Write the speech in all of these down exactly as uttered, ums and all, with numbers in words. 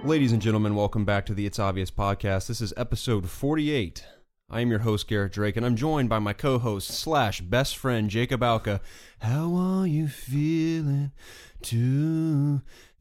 Ladies and gentlemen, welcome back to the It's Obvious podcast. This is episode forty-eight. I am your host, Garrett Drake, and I'm joined by my co-host slash best friend, Jacob Alka. How are you feeling today?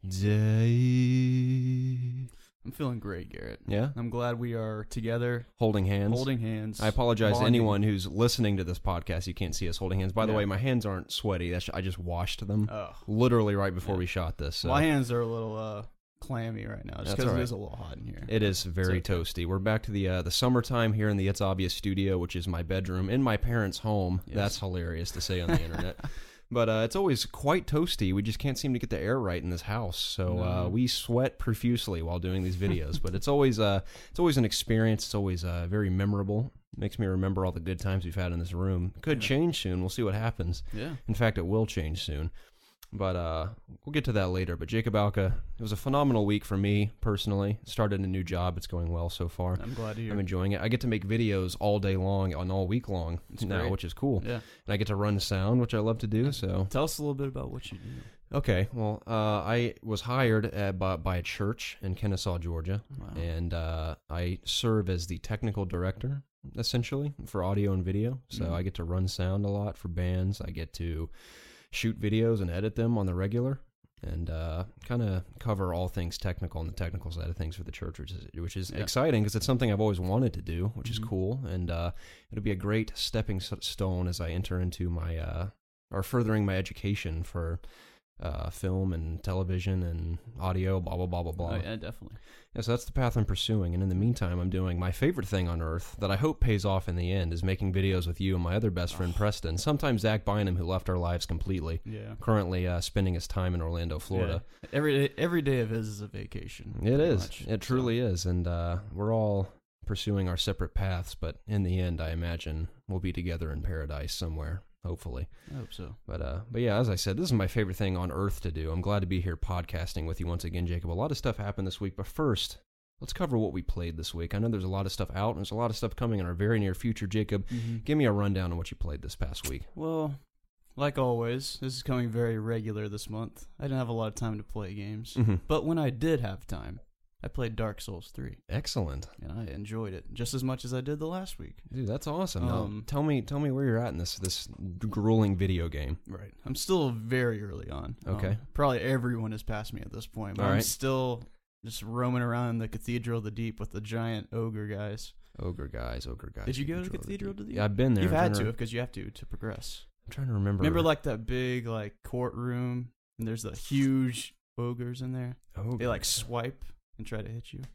I'm feeling great, Garrett. Yeah? I'm glad we are together. Holding hands. Holding hands. I apologize bonding. to anyone who's listening to this podcast. You can't see us holding hands. By the Yeah. way, my hands aren't sweaty. That's, I just washed them Oh. literally right before Yeah. we shot this. So. My hands are a little uh, clammy right now, just That's because all right. it is a little hot in here. It is very okay. toasty. We're back to the uh, the summertime here in the It's Obvious studio, which is my bedroom in my parents' home. Yes. That's hilarious to say on the internet. But uh, it's always quite toasty. We just can't seem to get the air right in this house, so uh, No. we sweat profusely while doing these videos. But it's always uh, it's always an experience. It's always uh, very memorable. Makes me remember all the good times we've had in this room. Could Yeah. change soon. We'll see what happens. Yeah. In fact, it will change soon. But uh, we'll get to that later. But Jacob Alka, it was a phenomenal week for me personally. Started a new job. It's going well so far. I'm glad to hear. I'm enjoying it. I get to make videos all day long and all week long It's now, great. which is cool. Yeah. And I get to run sound, which I love to do. So Tell us a little bit about what you do. okay, well, uh, I was hired at, by, by a church in Kennesaw, Georgia, Wow. and uh, I serve as the technical director essentially for audio and video. So Mhm. I get to run sound a lot for bands. I get to shoot videos and edit them on the regular, and uh, kind of cover all things technical on the technical side of things for the church, which is, which is Yeah. exciting because it's something I've always wanted to do, which Mhm. is cool, and uh, it'll be a great stepping s- stone as I enter into my, uh, or furthering my education for uh, film and television and audio, blah, blah, blah, blah, blah. Oh, yeah, definitely. Yeah, so that's the path I'm pursuing, and in the meantime, I'm doing my favorite thing on earth that I hope pays off in the end is making videos with you and my other best friend, Oh. Preston, sometimes Zach Bynum, who left our lives completely, Yeah. currently uh, spending his time in Orlando, Florida. Yeah. Every day, every day of his is a vacation. It pretty is. much. It truly is, and uh, we're all pursuing our separate paths, but in the end, I imagine we'll be together in paradise somewhere, hopefully. So, I hope so. But uh, but yeah, as I said, this is my favorite thing on earth to do. I'm glad to be here podcasting with you once again, Jacob. A lot of stuff happened this week, but first, let's cover what we played this week. I know there's a lot of stuff out, and there's a lot of stuff coming in our very near future. Jacob, Mhm. give me a rundown on what you played this past week. Well, like always, this is coming very regular this month. I didn't have a lot of time to play games, Mm-hmm. but when I did have time, I played Dark Souls three, Excellent, and I enjoyed it just as much as I did the last week. dude. That's awesome. Now, Um, tell me, tell me where you're at in this this grueling video game. Right. I'm still very early on. Okay. Um, probably everyone has passed me at this point, but All I'm right. still just roaming around the Cathedral of the Deep with the giant ogre guys. Ogre guys, ogre guys. Did you go to Cathedral Cathedral of to the Deep? Yeah, I've been there. You've I'm had trying to, because you have to to progress. I'm trying to remember. Remember, like that big like courtroom, and there's the huge ogres in there. Ogre. They like swipe and try to hit you.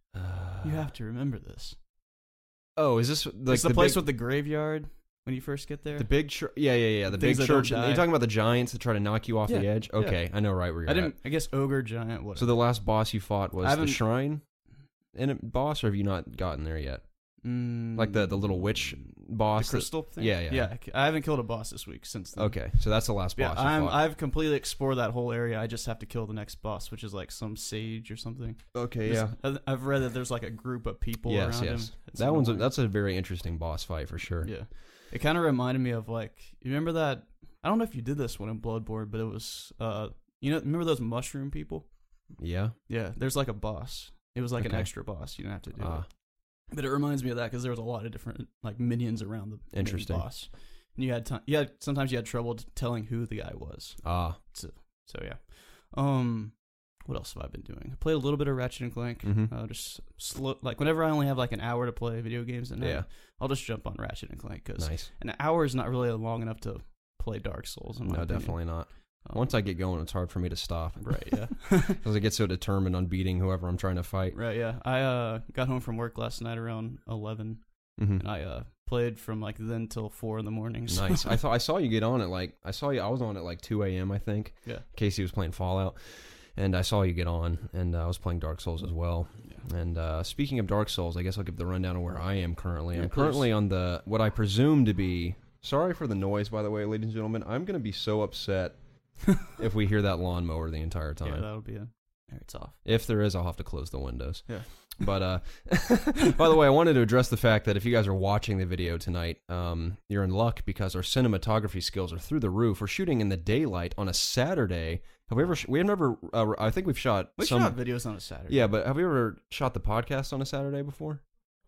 Uh, You have to remember this. Oh, is this like it's the, place big, with the graveyard when you first get there. the big church? Yeah, yeah, yeah. The big Things that don't church. die. You're talking about the giants that try to knock you off the Yeah, edge. yeah. Okay, I know right where you're I at. didn't. I guess ogre giant. What? So the last boss you fought was I the haven't- shrine in it boss, or have you not gotten there yet? mm, Like the the little witch boss. the that- crystal thing. yeah, yeah. yeah. I haven't killed a boss this week since then. Okay, so that's the last Yeah, boss you I'm, fought. I've completely explored that whole area. I just have to kill the next boss, which is like some sage or something. okay, There's- I- I've read that there's like a group of people Yes, around yes. him. It's That one's a, annoying. that's a very interesting boss fight for sure. Yeah. It kind of reminded me of like, you remember that? I don't know if you did this one in Bloodborne, but it was, uh, you know, remember those mushroom people? Yeah. Yeah, there's like a boss. It was like an Okay. extra boss. You didn't have to do Ah. it. But it reminds me of that because there was a lot of different like minions around the main Interesting. boss. And you had time. You had sometimes you had trouble t- telling who the guy was. Ah. So yeah. Um, what else have I been doing? I played a little bit of Ratchet and Clank. Mhm. Uh, just slow, like whenever I only have like an hour to play video games, and Yeah. I'll just jump on Ratchet and Clank because Nice. an hour is not really long enough to play Dark Souls. In my No, opinion. definitely not. Um, Once I get going, it's hard for me to stop. right, yeah, Because I get so determined on beating whoever I'm trying to fight. right, yeah. I uh got home from work last night around eleven, Mm-hmm. and I uh played from like then till four in the morning. so- Nice. I thought I saw you get on at like I saw you. I was on at like two a.m. I think. Yeah. Casey was playing Fallout, and I saw you get on, and uh, I was playing Dark Souls as well. Yeah. And uh, speaking of Dark Souls, I guess I'll give the rundown of where I am currently. Yeah, I'm please. currently on the what I presume to be. Sorry for the noise, by the way, ladies and gentlemen. I'm gonna be so upset if we hear that lawnmower the entire Yeah, time. that'll be a It's off. If there is, I'll have to close the windows. Yeah. But uh, by the way, I wanted to address the fact that if you guys are watching the video tonight, um, you're in luck because our cinematography skills are through the roof. We're shooting in the daylight on a Saturday. Have we ever? Sh- we have never. Uh, I think we've shot. We some, shot videos on a Saturday. Yeah, but have we ever shot the podcast on a Saturday before?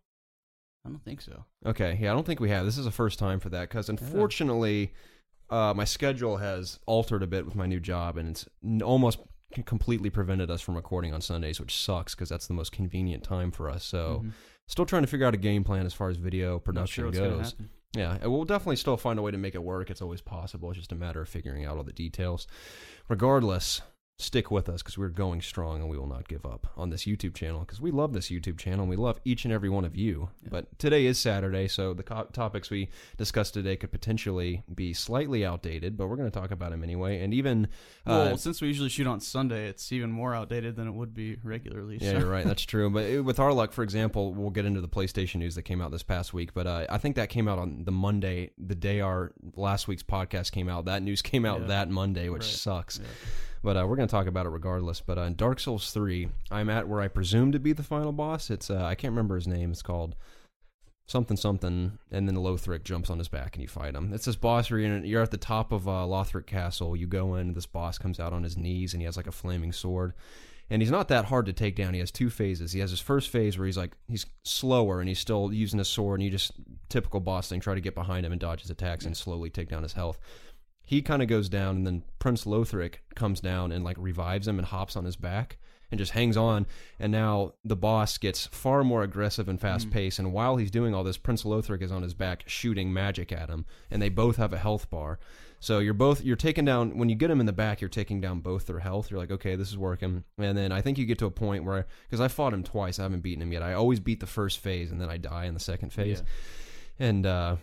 I don't think so. Okay, yeah, I don't think we have. This is the first time for that because unfortunately, yeah. uh, my schedule has altered a bit with my new job, and it's n- almost completely prevented us from recording on Sundays, which sucks because that's the most convenient time for us. So, mm-hmm. still trying to figure out a game plan as far as video production Not sure what's goes. Gonna happen. Yeah, we'll definitely still find a way to make it work. It's always possible. It's just a matter of figuring out all the details. Regardless, stick with us because we're going strong and we will not give up on this YouTube channel because we love this YouTube channel and we love each and every one of you. Yeah. But today is Saturday, so the co- topics we discussed today could potentially be slightly outdated, but we're going to talk about them anyway. And even... Uh, well, since we usually shoot on Sunday, it's even more outdated than it would be regularly. Yeah, so. You're right. That's true. But it, with our luck, for example, we'll get into the PlayStation news that came out this past week, but uh, I think that came out on the Monday, the day our last week's podcast came out. That news came out yeah. that Monday, which right. sucks. Yeah. But uh, we're going to talk about it regardless. But uh, in Dark Souls three, I'm at where I presume to be the final boss. It's uh, I can't remember his name. It's called something something, and then Lothric jumps on his back and you fight him. It's this boss where you're, in, you're at the top of uh, Lothric Castle. You go in, this boss comes out on his knees, and he has like a flaming sword. And he's not that hard to take down. He has two phases. He has his first phase where he's like, he's slower and he's still using his sword, and you just, typical boss thing, try to get behind him and dodge his attacks and slowly take down his health. He kind of goes down, and then Prince Lothric comes down and like revives him and hops on his back and just hangs on. And now the boss gets far more aggressive and fast paced. Mm. And while he's doing all this, Prince Lothric is on his back shooting magic at him, and they both have a health bar. So you're both you're taking down when you get him in the back, you're taking down both their health. You're like, okay, this is working. And then I think you get to a point where, because I fought him twice, I haven't beaten him yet. I always beat the first phase, and then I die in the second phase. Yeah. And uh,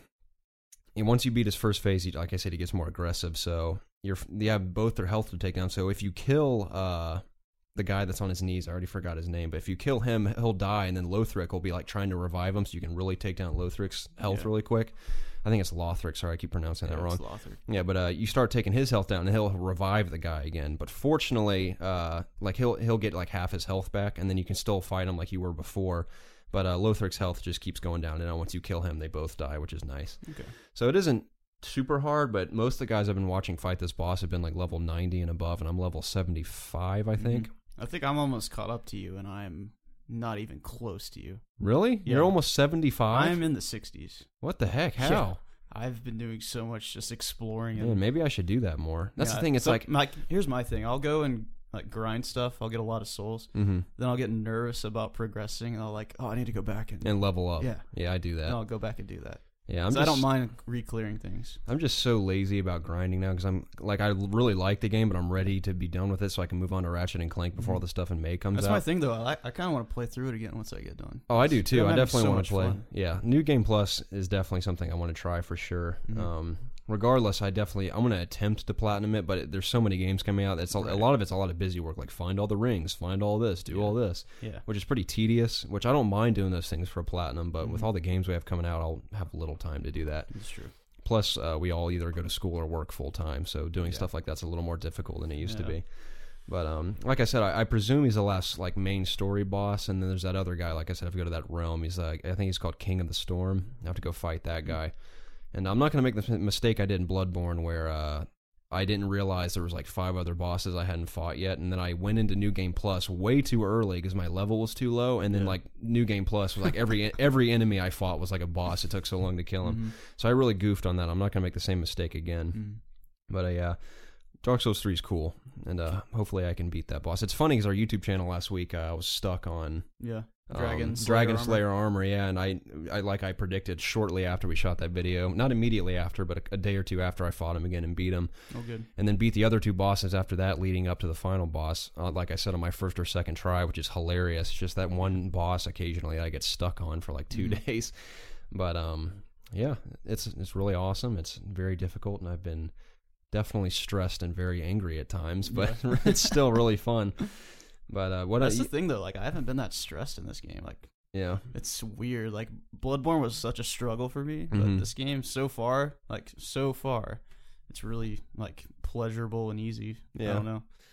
and once you beat his first phase, he, like I said, he gets more aggressive. So you're you have both their health to take down. So if you kill uh, the guy that's on his knees, I already forgot his name, but if you kill him, he'll die, and then Lothric will be like trying to revive him, so you can really take down Lothric's health yeah. really quick. I think it's Lothric. Sorry, I keep pronouncing yeah, that wrong. It's Lothric. Yeah, but uh, you start taking his health down, and he'll revive the guy again. But fortunately, uh, like he'll he'll get like half his health back, and then you can still fight him like you were before. But uh, Lothric's health just keeps going down, and once you kill him, they both die, which is nice. Okay. So it isn't super hard, but most of the guys I've been watching fight this boss have been like level ninety and above, and I'm level seventy-five, I think. Mm-hmm. I think I'm almost caught up to you, and I'm not even close to you. Really? Yeah. You're almost seventy-five? I'm in the sixties. What the heck? How? Yeah. I've been doing so much just exploring. And, Man, maybe I should do that more. That's yeah, the thing. It's so, like, like, here's my thing. I'll go and like grind stuff. I'll get a lot of souls. Mm-hmm. Then I'll get nervous about progressing, and I'll like, oh, I need to go back and, and level up. Yeah, yeah, I do that. And I'll go back and do that. Yeah, I'm just, just, I don't mind re-clearing things. I'm just so lazy about grinding now because I'm like I really like the game, but I'm ready to be done with it so I can move on to Ratchet and Clank before mm-hmm. all the stuff in May comes That's out. That's my thing, though. I, I kind of want to play through it again once I get done. Oh, I do too. I definitely so want to play. Fun. Yeah, New Game Plus is definitely something I want to try for sure. Mm-hmm. Um, regardless, I definitely I'm going to attempt to platinum it, but it, there's so many games coming out. It's a, right. a lot of it's a lot of busy work, like find all the rings, find all this, do yeah. all this, yeah, which is pretty tedious. Which I don't mind doing those things for platinum, but mm-hmm. with all the games we have coming out, I'll have little time to do that. That's true. Plus, uh, we all either go to school or work full time, so doing yeah. stuff like that's a little more difficult than it used yeah. to be. But um, like I said, I, I presume he's the last like main story boss, and then there's that other guy. Like I said, if I go to that realm, he's like I think he's called King of the Storm. I have to go fight that guy, and I'm not gonna make the mistake I did in Bloodborne where uh, I didn't realize there was like five other bosses I hadn't fought yet, and then I went into New Game Plus way too early because my level was too low, and then yeah. like New Game Plus was like every every enemy I fought was like a boss. It took so long to kill him, mm-hmm. so I really goofed on that. I'm not gonna make the same mistake again. Mm-hmm. But uh, yeah, Dark Souls three is cool, and uh, hopefully I can beat that boss. It's funny because our YouTube channel last week uh, I was stuck on yeah. Um, Dragon Slayer Dragon armor. Slayer armor, yeah, and I, I like I predicted shortly after we shot that video, not immediately after, but a, a day or two after, I fought him again and beat him. Oh, good. And then beat the other two bosses after that, leading up to the final boss. Uh, like I said, on my first or second try, which is hilarious. It's just that one boss occasionally I get stuck on for like two mm. days, but um, yeah, it's it's really awesome. It's very difficult, and I've been definitely stressed and very angry at times, but yeah. it's still really fun. But uh, what that's I, the thing though, like I haven't been that stressed in this game. Like yeah, it's weird. Like Bloodborne was such a struggle for me, but mm-hmm. this game so far, like so far, it's really like pleasurable and easy. Yeah. I don't know.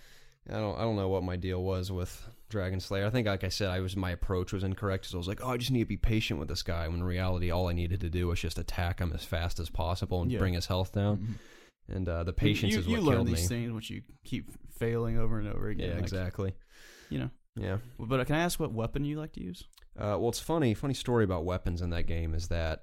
I don't I don't know what my deal was with Dragon Slayer. I think, like I said, I was my approach was incorrect. So I was like, oh, I just need to be patient with this guy. When in reality, all I needed to do was just attack him as fast as possible and Yeah. bring his health down. Mm-hmm. And uh, the patience you, is you what learn killed these me. things once you keep failing over and over again. Yeah, like, exactly. You know. Yeah. But uh, can I ask what weapon you like to use? Uh, well, it's funny. Funny story about weapons in that game is that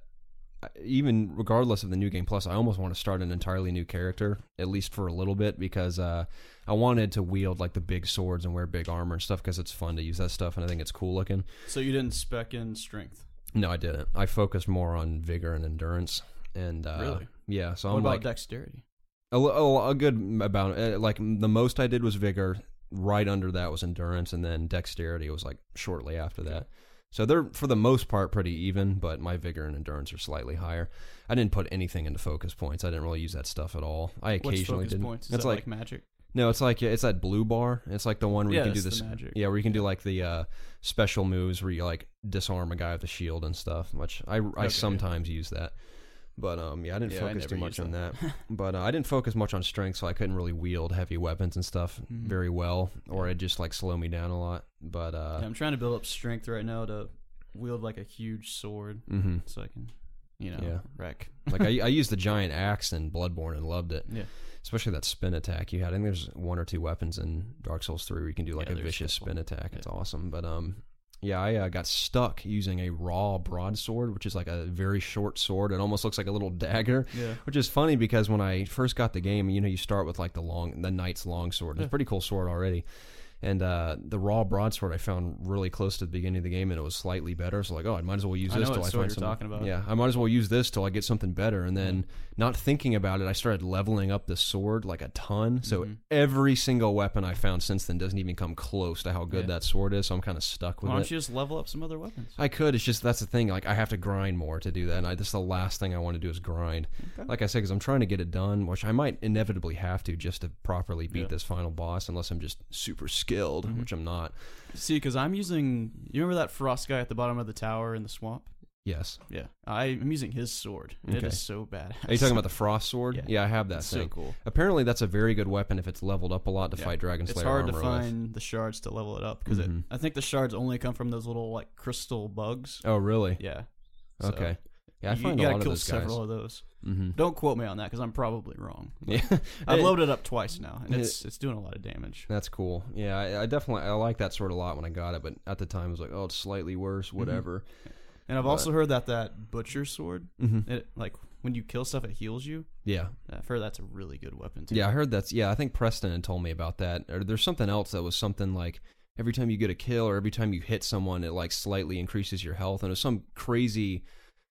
even regardless of the new game plus, I almost want to start an entirely new character, at least for a little bit, because uh, I wanted to wield like the big swords and wear big armor and stuff because it's fun to use that stuff and I think it's cool looking. So you didn't spec in strength? No, I didn't. I focused more on vigor and endurance. And uh, Really? Yeah. So what I'm about like dexterity? a, a, a good about uh, like the most I did was vigor. Right under that was endurance, and then dexterity was like shortly after that. So they're, for the most part, pretty even, but my vigor and endurance are slightly higher. I didn't put anything into focus points. I didn't really use that stuff at all. I occasionally What's focus did. points? Is It's that like, like magic? no, it's like it's that blue bar. It's like the one where Yeah, you can do that's this. the magic. Yeah, where you can do like the uh, special moves where you like disarm a guy with a shield and stuff. Which I, I Okay. sometimes use that. But um, yeah, I didn't Yeah, I focus too never much used on that. that. But uh, I didn't focus much on strength, so I couldn't really wield heavy weapons and stuff Mhm. very well, or it'd just like slow me down a lot. But uh, Yeah, I'm trying to build up strength right now to wield like a huge sword, hmm so I can, you know, Yeah. wreck. like I, I used the giant axe in Bloodborne and loved it, Yeah. especially that spin attack you had. I think there's one or two weapons in Dark Souls three where you can do like Yeah, a there's vicious a couple. spin attack. It's Yeah. awesome. But um, yeah, I uh, got stuck using a raw broadsword, which is like a very short sword. It almost looks like a little dagger. Yeah. Which is funny because when I first got the game, you know, you start with like the long, the knight's long sword. It's a Yeah. pretty cool sword already. And uh, the raw broadsword I found really close to the beginning of the game, and it was slightly better. So like, oh, I might as well use I this know till what I sword find you're something. talking about. Yeah, I might as well use this till I get something better. And then, not thinking about it, I started leveling up the sword like a ton. So Mhm. every single weapon I found since then doesn't even come close to how good Yeah. that sword is. So I'm kind of stuck with Why it. don't you just level up some other weapons? I could. It's just that's the thing. Like I have to grind more to do that, and I, that's the last thing I want to do is grind. Okay. Like I said, because I'm trying to get it done, which I might inevitably have to just to properly beat Yeah. this final boss, unless I'm just super skilled, Mhm. which I'm not. See, because I'm using. You remember that frost guy at the bottom of the tower in the swamp? Yes. Yeah, I'm using his sword. And It Okay. is so bad. Are you talking about the frost sword? Yeah. Yeah, I have that It's thing. so cool. Apparently, that's a very good weapon if it's leveled up a lot to Yeah. fight Dragon Slayer It's hard to armor find the shards to level it up because Mhm. I think the shards only come from those little like crystal bugs. with. Oh, really? Yeah. So, Okay. Yeah, I you, find you a gotta lot of kill those guys. several of those. Mm-hmm. Don't quote me on that because I'm probably wrong. Yeah, I've Hey, loaded it up twice now, and it's it's doing a lot of damage. That's cool. Yeah, I, I definitely I like that sword a lot when I got it, but at the time I was like, oh, it's slightly worse, whatever. And I've But- also heard that that butcher sword, Mm-hmm. it like when you kill stuff, it heals you. Yeah. I've heard that's a really good weapon too. Yeah, I heard that's. Yeah, I think Preston had told me about that. Or there's something else that was something like every time you get a kill or every time you hit someone, it like slightly increases your health. And it was some crazy,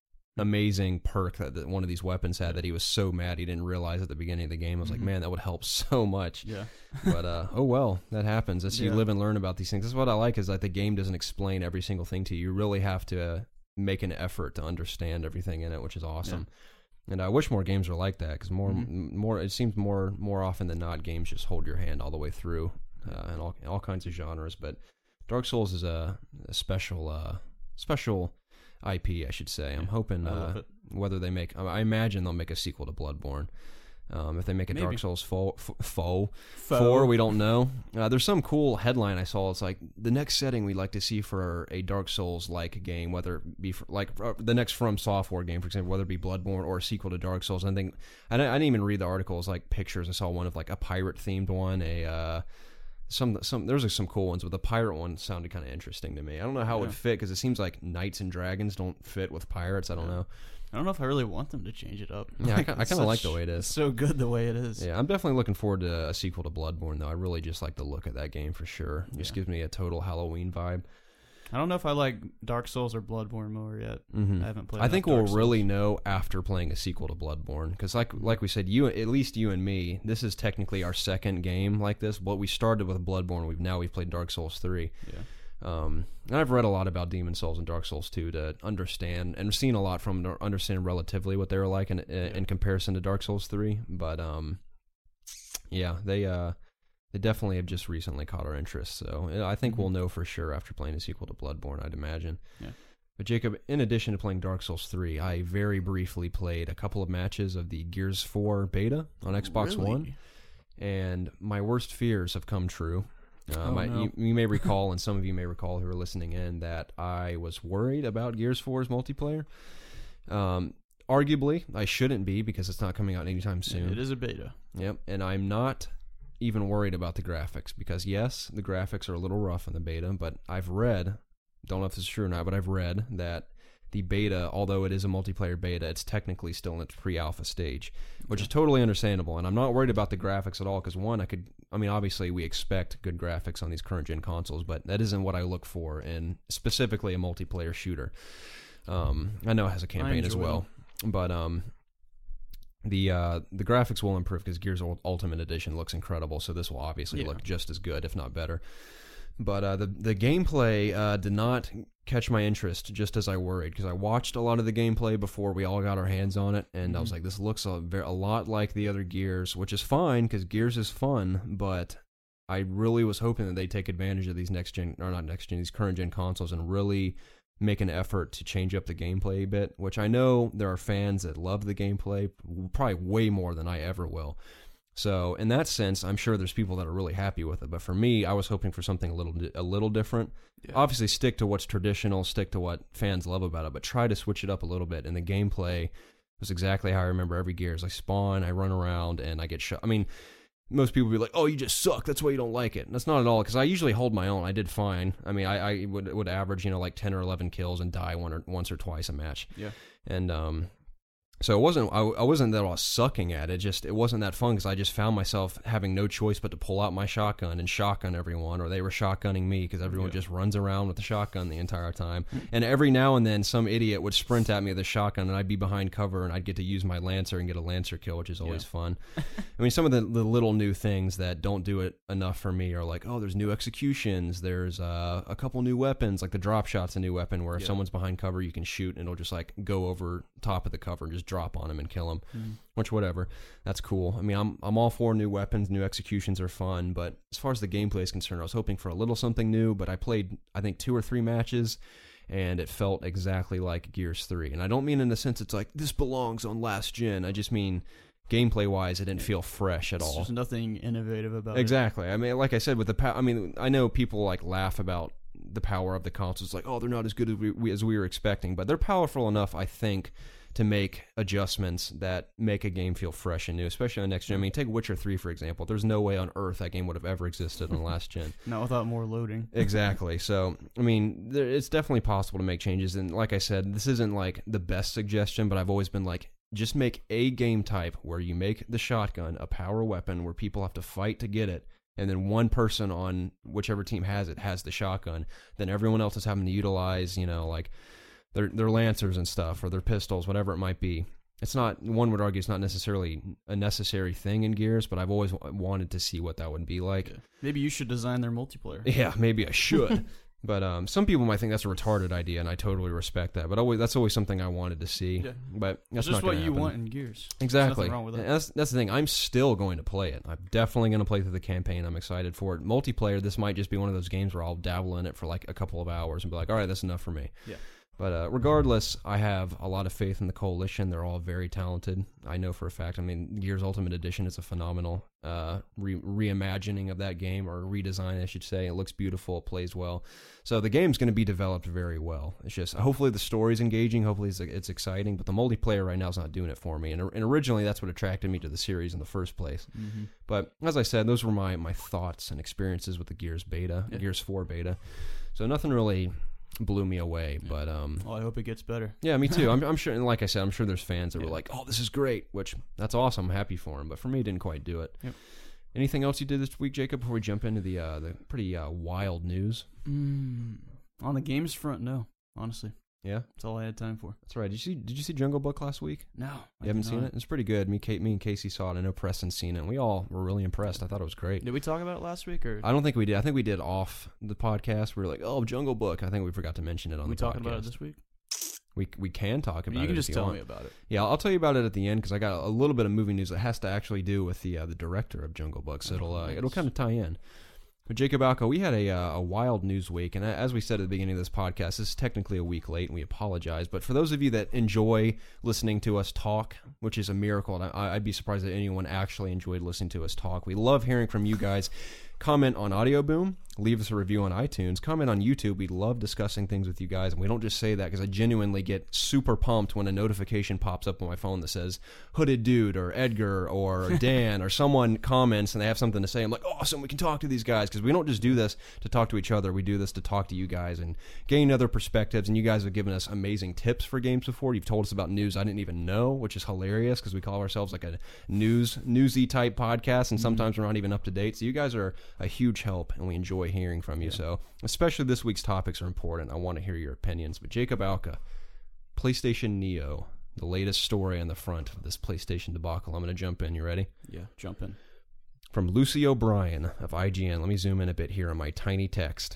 amazing perk that, that one of these weapons had that he was so mad he didn't realize at the beginning of the game. I was Mhm. like, man, that would help so much. Yeah. But uh, oh well, that happens. As you Yeah. live and learn about these things. That's what I like is that the game doesn't explain every single thing to you. You really have to uh, make an effort to understand everything in it, which is awesome. And I wish more games were like that because more, Mhm. m- more. It seems more, more often than not, games just hold your hand all the way through, uh, in all, all kinds of genres. But Dark Souls is a, a special, uh, special I P, I should say. I'm Yeah, hoping I love uh, it. whether they make. I imagine they'll make a sequel to Bloodborne. Um, if they make a Maybe. Dark Souls foe, f- foe Foe. four, we don't know. Uh, there's some cool headline I saw. It's like the next setting we'd like to see for a Dark Souls like game, whether it be for, like uh, the next From Software game, for example, whether it be Bloodborne or a sequel to Dark Souls. I think I didn't, I didn't even read the articles, like pictures. I saw one of like a pirate themed one, a uh, some some there's like some cool ones, but the pirate one sounded kind of interesting to me. I don't know how it would Yeah. fit because it seems like knights and dragons don't fit with pirates. I don't Yeah. know. I don't know if I really want them to change it up. Yeah, I, ki- I It's kind of like such- the way it It's is. so good the way it is. Yeah, I'm definitely looking forward to a sequel to Bloodborne, though. I really just like the look of that game for sure. It just Yeah. gives me a total Halloween vibe. I don't know if I like Dark Souls or Bloodborne more yet. Mm-hmm. I haven't played. I think enough we'll Dark really Souls. know after playing a sequel to Bloodborne, because like like we said, you at least you and me, this is technically our second game like this. What we started with Bloodborne, we've now we've played Dark Souls three. Yeah. Um, and I've read a lot about Demon Souls and Dark Souls two to understand, and seen a lot from to understand relatively what they were like in in comparison to Dark Souls three. But um, yeah, they uh. They definitely have just recently caught our interest, so uh, I think Mm-hmm. we'll know for sure after playing a sequel to Bloodborne, I'd imagine. Yeah. But Jacob, in addition to playing Dark Souls three, I very briefly played a couple of matches of the Gears four beta on Xbox Really? One. and my worst fears have come true. Uh, oh, my, no. you, you may recall, and some of you may recall who are listening in, that I was worried about Gears four's multiplayer. Um, arguably, I shouldn't be because it's not coming out anytime soon. It is a beta. Yep, and I'm not even worried about the graphics because, yes, the graphics are a little rough in the beta, but I've read, don't know if this is true or not, but I've read that the beta, although it is a multiplayer beta, it's technically still in its pre-alpha stage, which Okay. is totally understandable. And I'm not worried about the graphics at all because, one, I could, I mean, obviously we expect good graphics on these current-gen consoles, but that isn't what I look for in specifically a multiplayer shooter. Um, I know it has a campaign as enjoy well, but um, the uh, the graphics will improve because Gears Ultimate Edition looks incredible, so this will obviously Yeah. look just as good, if not better. But uh, the the gameplay uh, did not catch my interest just as I worried because I watched a lot of the gameplay before we all got our hands on it, and Mm-hmm. I was like, this looks a, very, a lot like the other Gears, which is fine because Gears is fun, but I really was hoping that they take advantage of these next gen, or not next gen, these current gen consoles and really make an effort to change up the gameplay a bit, which I know there are fans that love the gameplay probably way more than I ever will. So in that sense, I'm sure there's people that are really happy with it. But for me, I was hoping for something a little a little different. Yeah. Obviously, stick to what's traditional, stick to what fans love about it, but try to switch it up a little bit. And the gameplay was exactly how I remember every Gears. I spawn, I run around, and I get shot. I mean, most people be like, "Oh, you just suck. That's why you don't like it." And that's not at all, because I usually hold my own. I did fine. I mean, I, I would would average, you know, like ten or eleven kills and die one or once or twice a match. Yeah. And um, so it wasn't. I, I wasn't that I was sucking at it. Just it wasn't that fun because I just found myself having no choice but to pull out my shotgun and shotgun everyone, or they were shotgunning me because everyone Yeah. just runs around with the shotgun the entire time. And every now and then, some idiot would sprint at me with a shotgun, and I'd be behind cover, and I'd get to use my lancer and get a lancer kill, which is always Yeah. fun. I mean, some of the, the little new things that don't do it enough for me are like, oh, there's new executions, there's uh, a couple new weapons, like the drop shot's a new weapon where if Yeah. someone's behind cover, you can shoot, and it'll just like go over top of the cover and just drop on them and kill them. Mhm. Which, whatever, that's cool. I mean, I'm I'm all for new weapons, new executions are fun, but as far as the gameplay is concerned, I was hoping for a little something new. But I played, I think, two or three matches, and it felt exactly like Gears three. And I don't mean in the sense it's like this belongs on last gen. I just mean gameplay wise, it didn't feel fresh at all. There's nothing innovative about it. Exactly. I mean, like I said, with the pow- I mean, I know people like laugh about the power of the consoles, like, oh, they're not as good as we, we as we were expecting, but they're powerful enough, I think, to make adjustments that make a game feel fresh and new, especially on next gen. I mean, take Witcher three, for example. There's no way on earth that game would have ever existed on last gen. Not without more loading. Exactly. So, I mean, there, it's definitely possible to make changes. And like I said, this isn't like the best suggestion, but I've always been like, just make a game type where you make the shotgun a power weapon where people have to fight to get it. And then one person on whichever team has it has the shotgun. Then everyone else is having to utilize, you know, like their their lancers and stuff or their pistols, whatever it might be. It's not, one would argue it's not necessarily a necessary thing in Gears, but I've always wanted to see what that would be like. Yeah. Maybe you should design their multiplayer. Yeah, maybe I should. But um, some people might think that's a retarded idea, and I totally respect that. But always, that's always something I wanted to see. Yeah. But that's It's just not what gonna you happen. want in Gears. Exactly. There's nothing wrong with And that. that's that's the thing. I'm still going to play it. I'm definitely going to play through the campaign. I'm excited for it. Multiplayer, this might just be one of those games where I'll dabble in it for like a couple of hours and be like, all right, that's enough for me. Yeah. But uh, regardless, I have a lot of faith in the Coalition. They're all very talented. I know for a fact. I mean, Gears Ultimate Edition is a phenomenal uh, re- reimagining of that game, or redesign, I should say. It looks beautiful. It plays well. So the game's going to be developed very well. It's just, hopefully the story's engaging. Hopefully it's, it's exciting. But the multiplayer right now is not doing it for me. And, and originally, that's what attracted me to the series in the first place. Mm-hmm. But as I said, those were my, my thoughts and experiences with the Gears beta, Yeah. Gears four beta. So nothing really blew me away, but um Well, I hope it gets better. yeah, me too. I'm, I'm sure, and like I said, I'm sure there's fans that Yeah. were like, "Oh, this is great," which that's awesome. I'm happy for them, but for me, it didn't quite do it. Yep. Anything else you did this week, Jacob? Before we jump into the uh, the pretty uh, wild news? Mm. On the games front, no. Honestly, Yeah, that's all I had time for. that's right. Did you see? Did you see Jungle Book last week? No, You haven't seen it? It's pretty good. Me, Kate, me and Casey saw it. I know Preston's seen it. And we all were really impressed. I thought it was great. Did we talk about it last week, or I don't think we did. I think we did off the podcast. We were like, "Oh, Jungle Book." I think we forgot to mention it on are we the podcast. talking about it this week? We we can talk about you it. can if just you tell want. me about it. Yeah, I'll tell you about it at the end because I got a little bit of movie news that has to actually do with the uh, the director of Jungle Book. So it'll uh, Nice. it'll kind of tie in. But Jacob Alco, we had a uh, a wild news week, and as we said at the beginning of this podcast, this is technically a week late, and we apologize. But for those of you that enjoy listening to us talk, which is a miracle, and I, I'd be surprised that anyone actually enjoyed listening to us talk. We love hearing from you guys. Comment on Audio Boom, leave us a review on iTunes, comment on YouTube. We love discussing things with you guys, and we don't just say that because I genuinely get super pumped when a notification pops up on my phone that says Hooded Dude or Edgar or Dan or someone comments and they have something to say. I'm like, awesome, we can talk to these guys, because we don't just do this to talk to each other. We do this to talk to you guys and gain other perspectives, and you guys have given us amazing tips for games before. You've told us about news I didn't even know, which is hilarious because we call ourselves like a news newsy type podcast, and sometimes we're not even up to date. So you guys are a huge help, and we enjoy hearing from you. Yeah. So especially this week's topics are important. I want to hear your opinions. But Jacob Alca, PlayStation Neo, the latest story on the front of this PlayStation debacle. I'm going to jump in. You ready? Yeah, jump in. From Lucy O'Brien of I G N. Let me zoom in a bit here on my tiny text.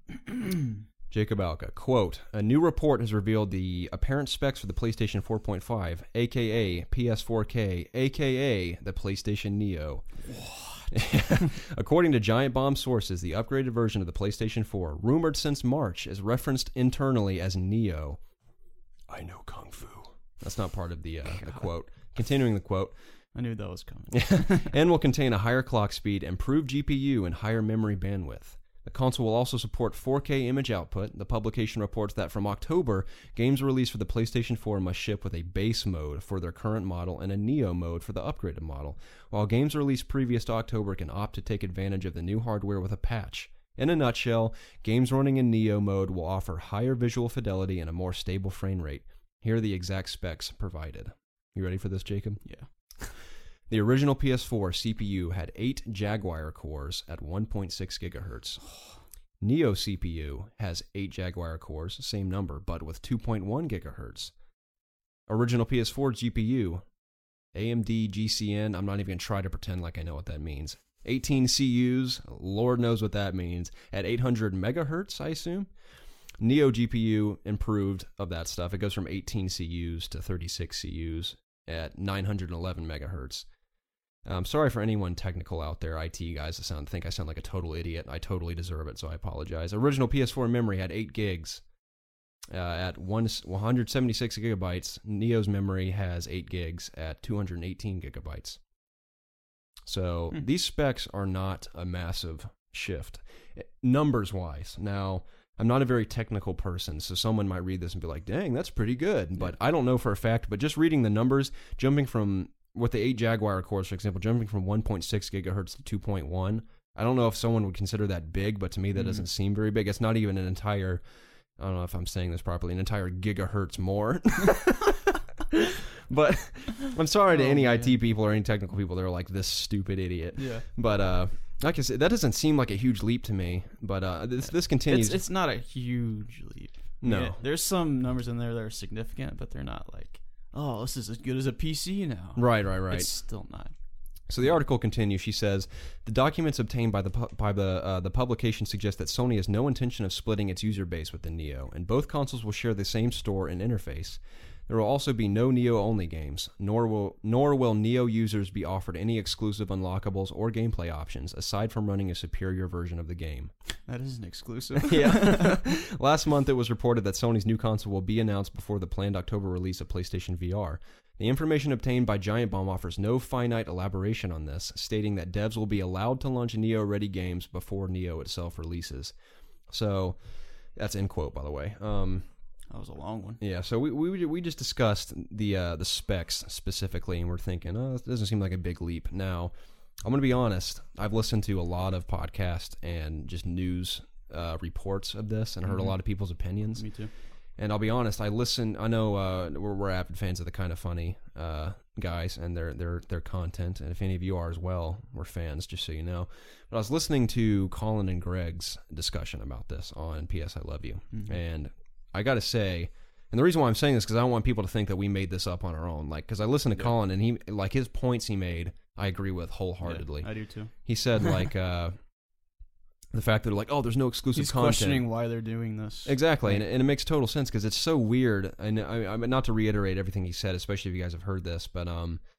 Jacob Alca, quote, a new report has revealed the apparent specs for the PlayStation four point five, aka P S four K, aka the PlayStation Neo. What? According to Giant Bomb sources, the upgraded version of the PlayStation four, rumored since March, is referenced internally as Neo. I know Kung Fu. That's not part of the, uh, the quote. Continuing the quote. I knew that was coming. And will contain a higher clock speed, improved G P U, and higher memory bandwidth. The console will also support four K image output. The publication reports that from October, games released for the PlayStation four must ship with a base mode for their current model and a Neo mode for the upgraded model, while games released previous to October can opt to take advantage of the new hardware with a patch. In a nutshell, games running in Neo mode will offer higher visual fidelity and a more stable frame rate. Here are the exact specs provided. You ready for this, Jacob? Yeah. The original P S four C P U had eight Jaguar cores at one point six gigahertz. Neo C P U has eight Jaguar cores, same number, but with two point one gigahertz. Original P S four G P U, A M D G C N, I'm not even going to try to pretend like I know what that means. eighteen C Us, Lord knows what that means, at eight hundred megahertz, I assume. Neo G P U improved of that stuff. It goes from eighteen C Us to thirty-six C Us at nine hundred eleven megahertz. I'm sorry for anyone technical out there, I T guys, that sound think I sound like a total idiot. I totally deserve it, so I apologize. Original P S four memory had eight gigs uh, at one, one hundred seventy-six gigabytes. Neo's memory has eight gigs at two hundred eighteen gigabytes. So hmm. these specs are not a massive shift, numbers-wise. Now, I'm not a very technical person, so someone might read this and be like, dang, that's pretty good. But I don't know for a fact, but just reading the numbers, jumping from... with the eight Jaguar cores, for example, jumping from one point six gigahertz to two point one, I don't know if someone would consider that big, but to me that mm. doesn't seem very big. It's not even an entire, I don't know if I'm saying this properly, an entire gigahertz more. But I'm sorry to oh, any man. I T people or any technical people that are like, this stupid idiot. Yeah. But uh, like I said, that doesn't seem like a huge leap to me. But uh, this, this continues. It's, it's not a huge leap. No. Yeah, there's some numbers in there that are significant, but they're not like, oh, this is as good as a P C now. Right, right, right. It's still not. So the article continues. She says, the documents obtained by the pu- by the uh, the publication suggest that Sony has no intention of splitting its user base with the Neo, and both consoles will share the same store and interface. There will also be no Neo-only games, nor will nor will Neo users be offered any exclusive unlockables or gameplay options, aside from running a superior version of the game. That isn't exclusive. Yeah. Last month, it was reported that Sony's new console will be announced before the planned October release of PlayStation V R. The information obtained by Giant Bomb offers no finite elaboration on this, stating that devs will be allowed to launch Neo-ready games before Neo itself releases. So, that's end quote, by the way. Um... That was a long one. Yeah, so we we we just discussed the uh, the specs specifically, and we're thinking, oh, this doesn't seem like a big leap. Now, I'm going to be honest. I've listened to a lot of podcasts and just news uh, reports of this, and heard mm-hmm. a lot of people's opinions. Me too. And I'll be honest. I listen. I know uh, we're we're avid fans of the Kind of Funny uh, guys and their their their content, and if any of you are as well, we're fans. Just so you know. But I was listening to Colin and Greg's discussion about this on P S I Love You, mm-hmm. and I got to say, and the reason why I'm saying this is because I don't want people to think that we made this up on our own. Like, because I listened to yeah. Colin, and he, like, his points he made, I agree with wholeheartedly. Yeah, I do too. He said, like, uh, the fact that, like, oh, there's no exclusive He's content. He's questioning why they're doing this. Exactly, and, and it makes total sense because it's so weird. And I, I, not to reiterate everything he said, especially if you guys have heard this, but um,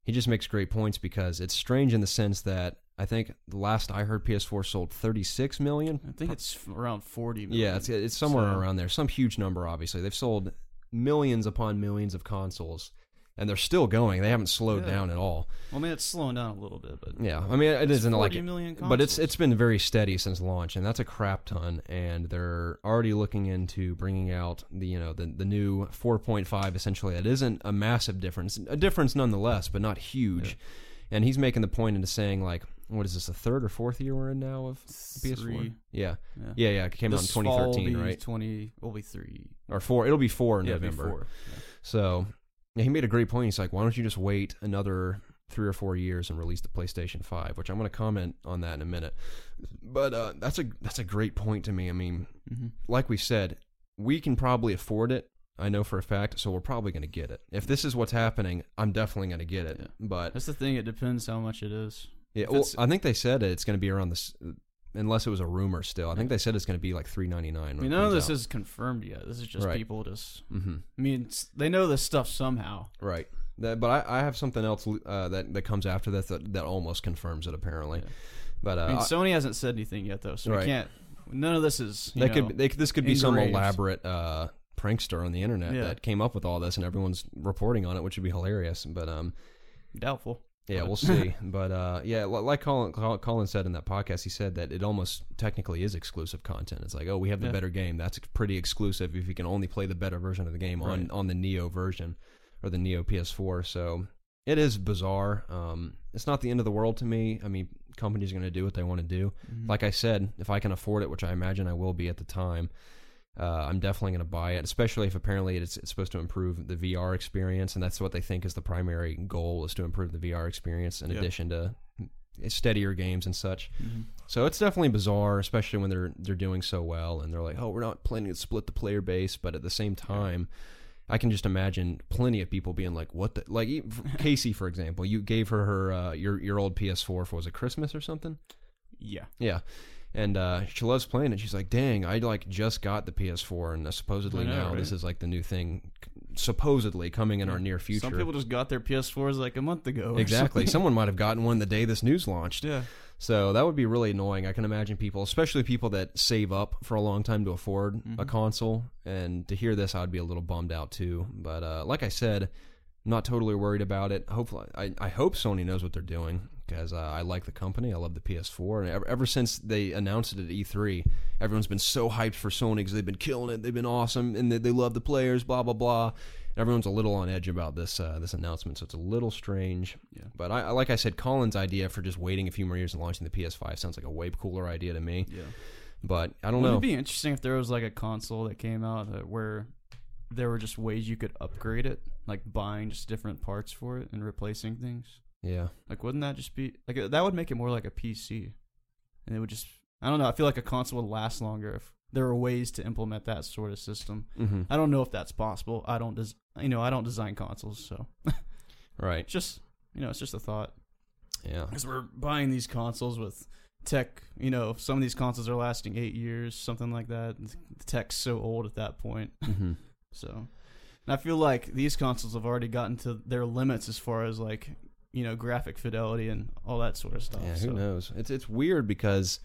he just makes great points because it's strange in the sense that I think the last I heard P S four sold thirty-six million. I think it's around forty million. Yeah, it's it's somewhere So- around there. Some huge number, obviously. They've sold millions upon millions of consoles, and they're still going. They haven't slowed Yeah. down at all. Well, I mean, it's slowing down a little bit, but Yeah, I mean, it it's isn't like forty million but it's consoles. it's been very steady since launch, and that's a crap ton. And they're already looking into bringing out the you know the the new four point five. Essentially, it isn't a massive difference, a difference nonetheless, but not huge. Yeah. And he's making the point into saying like, what is this, the third or fourth year we're in now of P S four? Three. Yeah, Yeah. yeah, yeah. It came This out in twenty fall will thirteen, be right? Twenty will be three. Or four? It'll be four in Yeah, it'll be November. four. Yeah. So yeah, he made a great point. He's like, why don't you just wait another three or four years and release the PlayStation five? Which I'm going to comment on that in a minute. But uh, that's a that's a great point to me. I mean, Mm-hmm. like we said, we can probably afford it. I know for a fact, so we're probably going to get it. If this is what's happening, I'm definitely going to get it. Yeah. But That's the thing. It depends how much it is. yeah, if well, it's- I think they said it's going to be around this, unless it was a rumor. Still, I think they said it's going to be like three ninety-nine. I mean, none of this is confirmed yet. This is just Right. people just. Mm-hmm. I mean, it's, they know this stuff somehow. Right. That, but I, I have something else uh, that that comes after that, that that almost confirms it apparently. Yeah. But uh, I mean, I- Sony hasn't said anything yet, though, so Right. we can't. None of this is. You That know, could they, this could be some engraved. elaborate uh, prankster on the internet Yeah. that came up with all this, and everyone's reporting on it, which would be hilarious. But um, doubtful. yeah, But- we'll see. But uh, yeah, li- like Colin, Col- Colin said in that podcast, he said that it almost technically is exclusive content. It's like, oh, we have the Yeah. better game. That's pretty exclusive if you can only play the better version of the game on Right. on the Neo version or the Neo P S four. So it is bizarre. Um, it's not the end of the world to me. I mean, companies are going to do what they want to do. Mhm. Like I said, if I can afford it, which I imagine I will be at the time, uh, I'm definitely going to buy it, especially if apparently it's, it's supposed to improve the V R experience, and that's what they think is the primary goal, is to improve the V R experience in Yeah. addition to steadier games and such. Mhm. So it's definitely bizarre, especially when they're they're doing so well, and they're like, oh, we're not planning to split the player base, but at the same time, I can just imagine plenty of people being like, "What the?" Like e- Casey, for example, you gave her her uh, your your old P S four for was it Christmas or something? Yeah. Yeah, and uh, she loves playing it. She's like, "Dang, I like just got the P S four, and uh, supposedly I know, now right? this is like the new thing, supposedly coming in our near future." Some people just got their P S fours like a month ago. or exactly. something. Someone might have gotten one the day this news launched. Yeah. So that would be really annoying. I can imagine people, especially people that save up for a long time to afford a Mhm. console, and to hear this, I'd be a little bummed out too. But uh, like I said, I'm not totally worried about it. Hopefully, I, I hope Sony knows what they're doing, because uh, I like the company. I love the P S four, and ever, ever since they announced it at E three, everyone's been so hyped for Sony because they've been killing it. They've been awesome, and they, they love the players. Blah blah blah. Everyone's a little on edge about this uh, this announcement, so it's a little strange. Yeah. But I, I like I said, Colin's idea for just waiting a few more years and launching the P S five sounds like a way cooler idea to me. Yeah. But I don't Would know. it be interesting if there was like a console that came out that where there were just ways you could upgrade it, like buying just different parts for it and replacing things? Yeah. Like, wouldn't that just be like that? Would make it more like a P C, and it would just. I don't know. I feel like a console would last longer if there were ways to implement that sort of system. Mm-hmm. I don't know if that's possible. I don't des- you know, I don't design consoles, so Right. it's just, you know, it's just a thought. Yeah. Because we're buying these consoles with tech, you know, some of these consoles are lasting eight years, something like that. The tech's so old at that point. Mm-hmm. So, and I feel like these consoles have already gotten to their limits as far as like, you know, graphic fidelity and all that sort of stuff. Yeah. Who so. knows? It's it's weird because,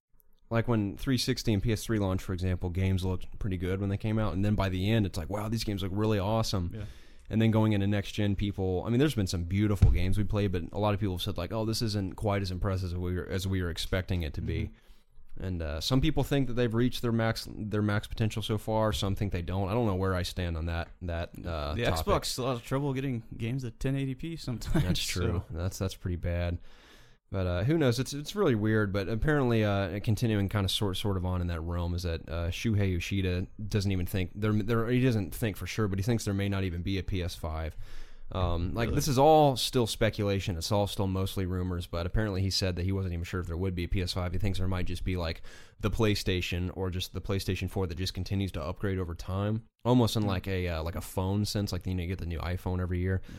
like when three sixty and P S three launched, for example, games looked pretty good when they came out, and then by the end, it's like, wow, these games look really awesome. Yeah. And then going into next gen, people, I mean, there's been some beautiful games we played, but a lot of people have said like, oh, this isn't quite as impressive as we were, as we were expecting it to be. Mm-hmm. And uh, some people think that they've reached their max their max potential so far. Some think they don't. I don't know where I stand on that that uh, The topic. Xbox still has trouble getting games at ten eighty p sometimes. That's true. so- That's that's pretty bad. But uh, who knows? It's it's really weird. But apparently, uh, continuing kind of sort sort of on in that realm is that uh, Shuhei Yoshida doesn't even think there there he doesn't think for sure, but he thinks there may not even be a P S five. Um, like Really? this is all still speculation. It's all still mostly rumors. But apparently, he said that he wasn't even sure if there would be a P S five. He thinks there might just be like the PlayStation or just the PlayStation four that just continues to upgrade over time, almost in like a uh, like a phone sense. Like you know, you get the new iPhone every year. Yeah.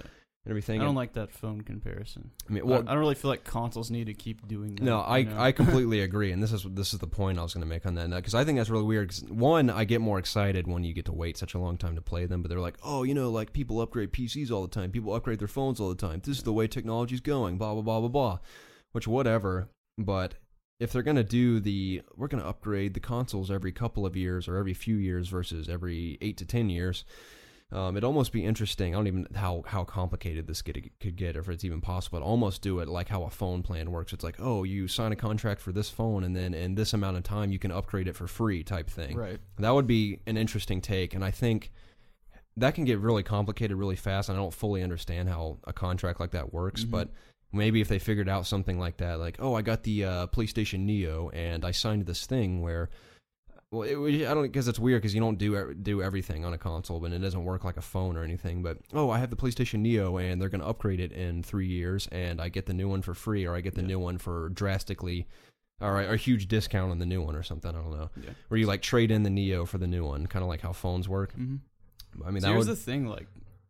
and everything. I don't and, like that phone comparison. I mean, well, I, I don't really feel like consoles need to keep doing that. no, I you know? I completely agree, and this is this is the point I was going to make on that, because I think that's really weird. 'Cause one, I get more excited when you get to wait such a long time to play them, but they're like, oh, you know, like people upgrade P Cs all the time, people upgrade their phones all the time. This is the way technology's going. Blah blah blah blah blah. Which whatever, but if they're going to do the, we're going to upgrade the consoles every couple of years or every few years versus every eight to ten years, um, it'd almost be interesting. I don't even know how, how complicated this get, could get, or if it's even possible. I'd almost do it like how a phone plan works. It's like, oh, you sign a contract for this phone, and then in this amount of time, you can upgrade it for free type thing. Right. That would be an interesting take, and I think that can get really complicated really fast, and I don't fully understand how a contract like that works, Mm-hmm. but maybe if they figured out something like that, like, oh, I got the uh, PlayStation Neo, and I signed this thing where, well, it, I don't, because it's weird because you don't do do everything on a console, but it doesn't work like a phone or anything. But oh, I have the PlayStation Neo, and they're going to upgrade it in three years, and I get the new one for free, or I get the Yeah. new one for drastically, or a huge discount on the new one, or something. I don't know. Yeah. Where you like trade in the Neo for the new one, kind of like how phones work. Mm-hmm. I mean, So that here's would. the thing, like,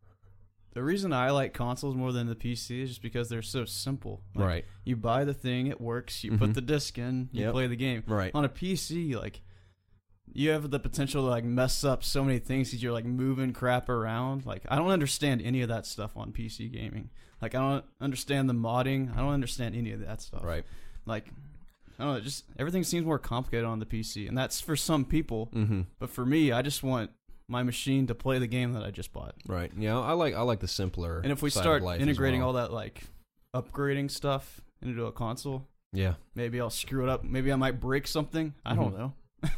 the reason I like consoles more than the P C is just because they're so simple. Like, Right. You buy the thing, it works. You Mhm. put the disc in, you Yep. play the game. Right. On a P C, like, you have the potential to like mess up so many things because you're like moving crap around. Like, I don't understand any of that stuff on P C gaming. Like, I don't understand the modding. I don't understand any of that stuff. Right. Like, I don't know. Just everything seems more complicated on the P C, and that's for some people. Mm-hmm. But for me, I just want my machine to play the game that I just bought. Right. Yeah, I like I like the simpler. And if we side of start life as integrating well. all that like upgrading stuff into a console, Yeah. maybe I'll screw it up. Maybe I might break something. I don't Mhm. know.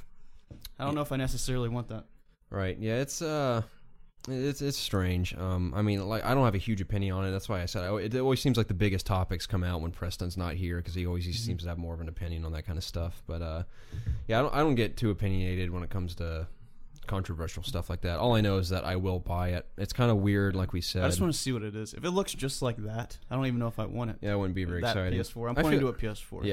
I don't know if I necessarily want that. Right. Yeah. It's uh, it's it's strange. Um, I mean, like I don't have a huge opinion on it. That's why I said I, it always seems like the biggest topics come out when Preston's not here because he always he Mhm. seems to have more of an opinion on that kind of stuff. But uh, yeah, I don't I don't get too opinionated when it comes to controversial stuff like that. All I know is that I will buy it. It's kind of weird, like we said. I just want to see what it is. If it looks just like that, I don't even know if I want it. Yeah, I wouldn't be very that excited. P S four. I'm I pointing feel- to a P S four. Yeah.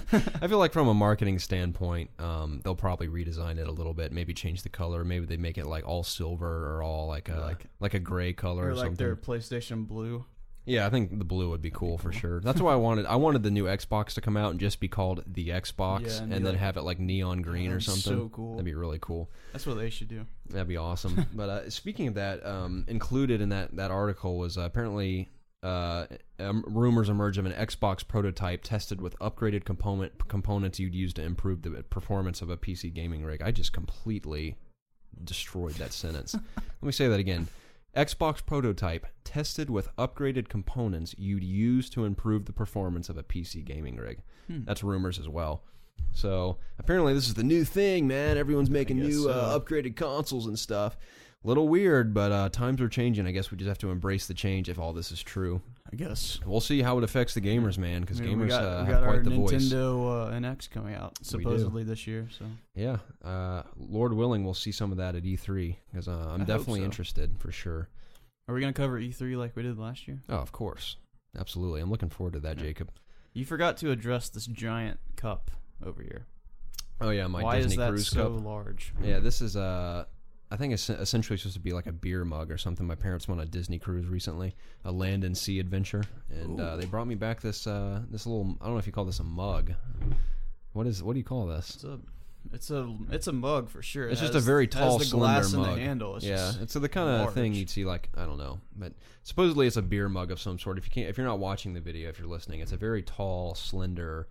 I feel like from a marketing standpoint, um, they'll probably redesign it a little bit, maybe change the color, maybe they make it like all silver or all like a Like- like a gray color or, Or like something. their PlayStation Blue. Yeah, I think the blue would be cool, be for cool. sure. That's why I wanted I wanted the new Xbox to come out and just be called the Xbox Yeah, and and, be then like- have it like neon green or That'd be something. So cool. That'd be really cool. That's what they should do. That'd be awesome. But uh, speaking of that, um, included in that, that article was uh, apparently uh, um, rumors emerge of an Xbox prototype tested with upgraded component components you'd use to improve the performance of a P C gaming rig. I just completely destroyed that sentence. Let me say that again. Xbox prototype tested with upgraded components you'd use to improve the performance of a P C gaming rig. Hmm. That's rumors as well. So apparently this is the new thing, man. Everyone's making guess new uh, so. upgraded consoles and stuff. Little weird, but uh, times are changing. I guess we just have to embrace the change if all this is true. I guess. We'll see how it affects the gamers, man, because I mean, gamers we got, uh, we have got our quite the voice. Nintendo uh, N X coming out We do. supposedly this year. So Yeah, uh, Lord willing, we'll see some of that at E three because uh, I'm I hope definitely so. interested for sure. are we gonna cover E three like we did last year? Oh, of course, absolutely. I'm looking forward to that, Yeah. Jacob. You forgot to address this giant cup over here. Oh yeah, my Why Disney is that Cruise so Cup. large? Yeah, this is uh, I think it's essentially supposed to be like a beer mug or something. My parents went on a Disney cruise recently, a land and sea adventure, and uh, Ooh. they brought me back this uh, this little. I don't know if you call this a mug. What is? What do you call this? It's a, it's a, it's a mug for sure. It It's just has- a very it has tall, the slender glass mug. and the handle. It's yeah, just it's the kind of thing large. you'd see like I don't know, but supposedly it's a beer mug of some sort. If you can't, if you're not watching the video, if you're listening, it's a very tall, slender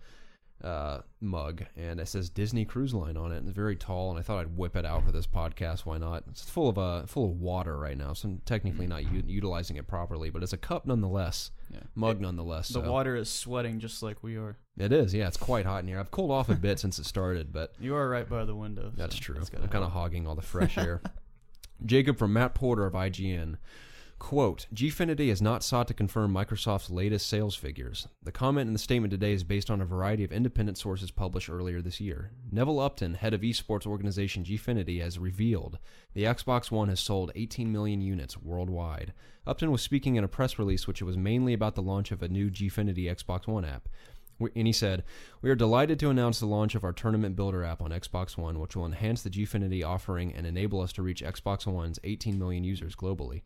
uh, mug, and it says Disney Cruise Line on it. And it's very tall, and I thought I'd whip it out for this podcast. Why not? It's full of uh, full of water right now, so I'm technically not u- utilizing it properly, but it's a cup nonetheless, Yeah. mug It- nonetheless. The so. water is sweating just like we are. It is, yeah. It's quite hot in here. I've cooled off a bit since it started, but You are right by the window. that's so true. that's gotta I'm kind of help. hogging all the fresh air. Jacob from Matt Porter of I G N. Quote, Gfinity has not sought to confirm Microsoft's latest sales figures. The comment in the statement today is based on a variety of independent sources published earlier this year. Neville Upton, head of esports organization Gfinity, has revealed the Xbox One has sold eighteen million units worldwide. Upton was speaking in a press release which was mainly about the launch of a new Gfinity Xbox One app. And he said, we are delighted to announce the launch of our Tournament Builder app on Xbox One, which will enhance the Gfinity offering and enable us to reach Xbox One's eighteen million users globally.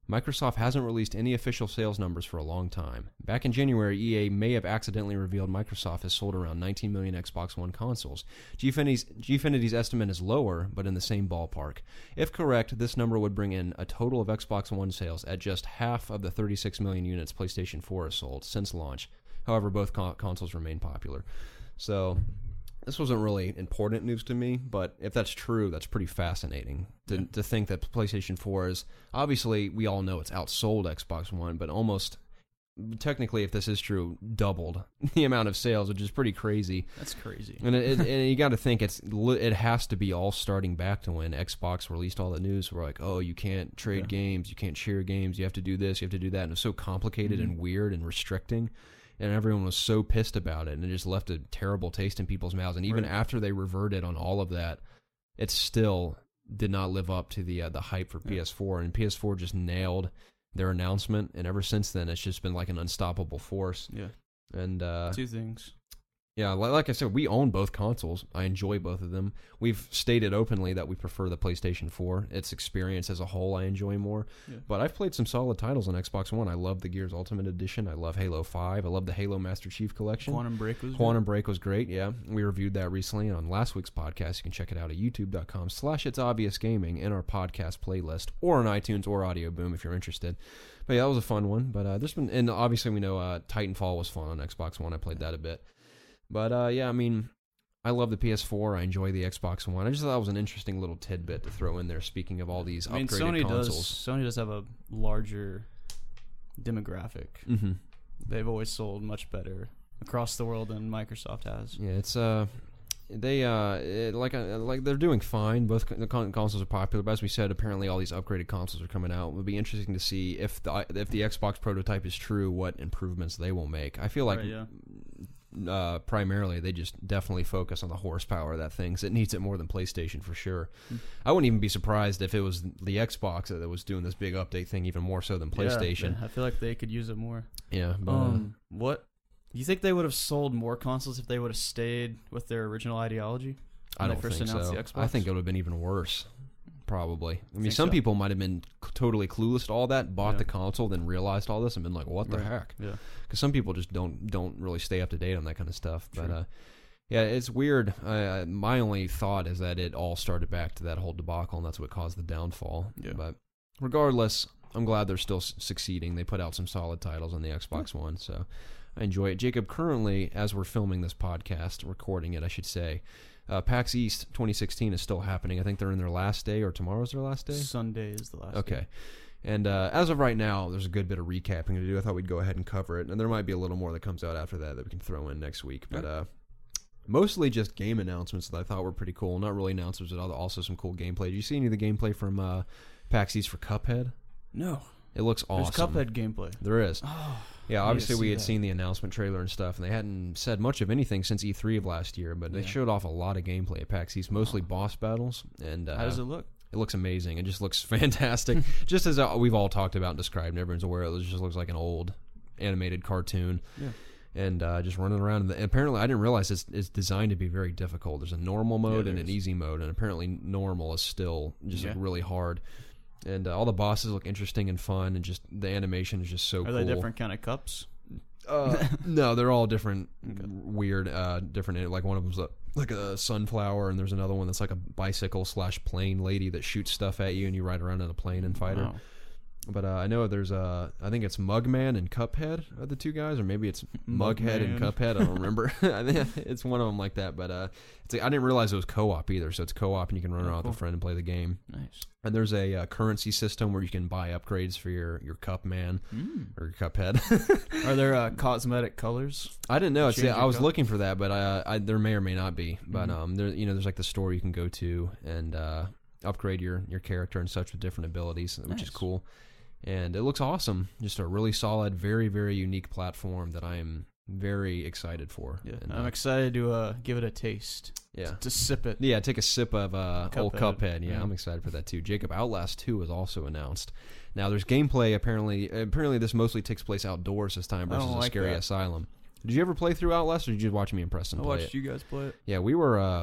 Microsoft hasn't released any official sales numbers for a long time. Back in January, E A may have accidentally revealed Microsoft has sold around nineteen million Xbox One consoles. Gfinity's, Gfinity's estimate is lower, but in the same ballpark. If correct, this number would bring in a total of Xbox One sales at just half of the thirty-six million units PlayStation four has sold since launch. However, both con- consoles remain popular. So this wasn't really important news to me, but if that's true, that's pretty fascinating to, yeah. to think that PlayStation four is, obviously, we all know it's outsold Xbox One, but almost, technically, if this is true, doubled the amount of sales, which is pretty crazy. That's crazy. And, it, it, and you got to think, it's it has to be all starting back to when Xbox released all the news. We're like, oh, you can't trade yeah. games, you can't share games, you have to do this, you have to do that, and it's so complicated mm-hmm. and weird and restricting. And everyone was so pissed about it, and it just left a terrible taste in people's mouths. And even right. after they reverted on all of that, it still did not live up to the uh, the hype for yeah. P S four. And P S four just nailed their announcement, and ever since then, it's just been like an unstoppable force. Yeah. And uh, two things. Yeah, like I said, we own both consoles. I enjoy both of them. We've stated openly that we prefer the PlayStation four. Its experience as a whole I enjoy more. Yeah. But I've played some solid titles on Xbox One. I love the Gears Ultimate Edition. I love Halo five. I love the Halo Master Chief Collection. Quantum Break was Quantum great. Break was great, yeah. We reviewed that recently on last week's podcast. You can check it out at youtube.com slash It's Obvious Gaming in our podcast playlist, or on iTunes or Audio Boom if you're interested. But yeah, that was a fun one. But uh, there's been, and obviously we know uh, Titanfall was fun on Xbox One. I played that a bit. But, uh, yeah, I mean, I love the P S four. I enjoy the Xbox One. I just thought it was an interesting little tidbit to throw in there, speaking of all these I mean, upgraded Sony consoles. Does, Sony does have a larger demographic. Mm-hmm. They've always sold much better across the world than Microsoft has. Yeah, it's, uh... They uh it, like uh, like they're doing fine. Both the con- consoles are popular, but as we said, apparently all these upgraded consoles are coming out. It would be interesting to see if the if the Xbox prototype is true, what improvements they will make. I feel like right, yeah. uh, primarily they just definitely focus on the horsepower of that thing. So it needs it more than PlayStation for sure. Hmm. I wouldn't even be surprised if it was the Xbox that was doing this big update thing even more so than PlayStation. Yeah, I feel like they could use it more. Yeah. But, um, uh, what? You think they would have sold more consoles if they would have stayed with their original ideology? I don't think so. The Xbox? I think it would have been even worse, probably. I mean, some so? people might have been c- totally clueless to all that, bought yeah. the console, then realized all this, and been like, "What the right. heck?" Yeah. Because some people just don't don't really stay up to date on that kind of stuff. True. But uh, yeah, it's weird. Uh, my only thought is that it all started back to that whole debacle, and that's what caused the downfall. Yeah. But regardless, I'm glad they're still s- succeeding. They put out some solid titles on the Xbox One, so I enjoy it. Jacob, currently, as we're filming this podcast, recording it, I should say, uh, PAX East twenty sixteen is still happening. I think they're in their last day, or tomorrow's their last day? Sunday is the last okay. day. Okay. And uh, as of right now, there's a good bit of recapping to do. I thought we'd go ahead and cover it, and there might be a little more that comes out after that that we can throw in next week. But uh, mostly just game announcements that I thought were pretty cool. Not really announcements, but also some cool gameplay. Did you see any of the gameplay from uh, PAX East for Cuphead? No. It looks awesome. There's Cuphead gameplay. There is. Oh, yeah, obviously we had that. seen the announcement trailer and stuff, and they hadn't said much of anything since E three of last year, but they yeah. showed off a lot of gameplay at PAX East, mostly boss battles. And uh, how does it look? It looks amazing. It just looks fantastic. Just as uh, we've all talked about and described, and everyone's aware, it just looks like an old animated cartoon. Yeah. And uh, just running around. And apparently, I didn't realize it's, it's designed to be very difficult. There's a normal mode yeah, and an is. easy mode, and apparently normal is still just yeah. like really hard. And uh, all the bosses look interesting and fun, and just the animation is just so Are cool. they different kind of cups? Uh, no, they're all different, okay. weird, uh, different. Like one of them's a, like a sunflower, and there's another one that's like a bicycle slash plane lady that shoots stuff at you, and you ride around in a plane and fight her. Wow. But uh, I know there's uh, I think it's Mugman and Cuphead are the two guys, or maybe it's Mughead and Cuphead. I don't remember. I think it's one of them like that. But uh, it's like, I didn't realize it was co-op either. So it's co-op, and you can run oh, around cool. with a friend and play the game. Nice. And there's a uh, currency system where you can buy upgrades for your your Cupman mm. or your Cuphead. Are there uh, cosmetic colors? I didn't know. It's, yeah, I was color? looking for that, but I, I there may or may not be. But mm-hmm. um, there you know there's like the store you can go to and uh, upgrade your your character and such with different abilities, which nice. is cool. And it looks awesome. Just a really solid, very, very unique platform that I am very excited for. Yeah, and, I'm uh, excited to uh, give it a taste. Yeah. To, to sip it. Yeah, take a sip of uh, Cuphead. old Cuphead. Yeah, Yeah. I'm excited for that too. Jacob, Outlast two was also announced. Now, there's gameplay. Apparently, apparently this mostly takes place outdoors this time versus a like scary that. asylum. Did you ever play through Outlast, or did you just watch me and Preston I play watched it? you guys play it. Yeah, we were uh,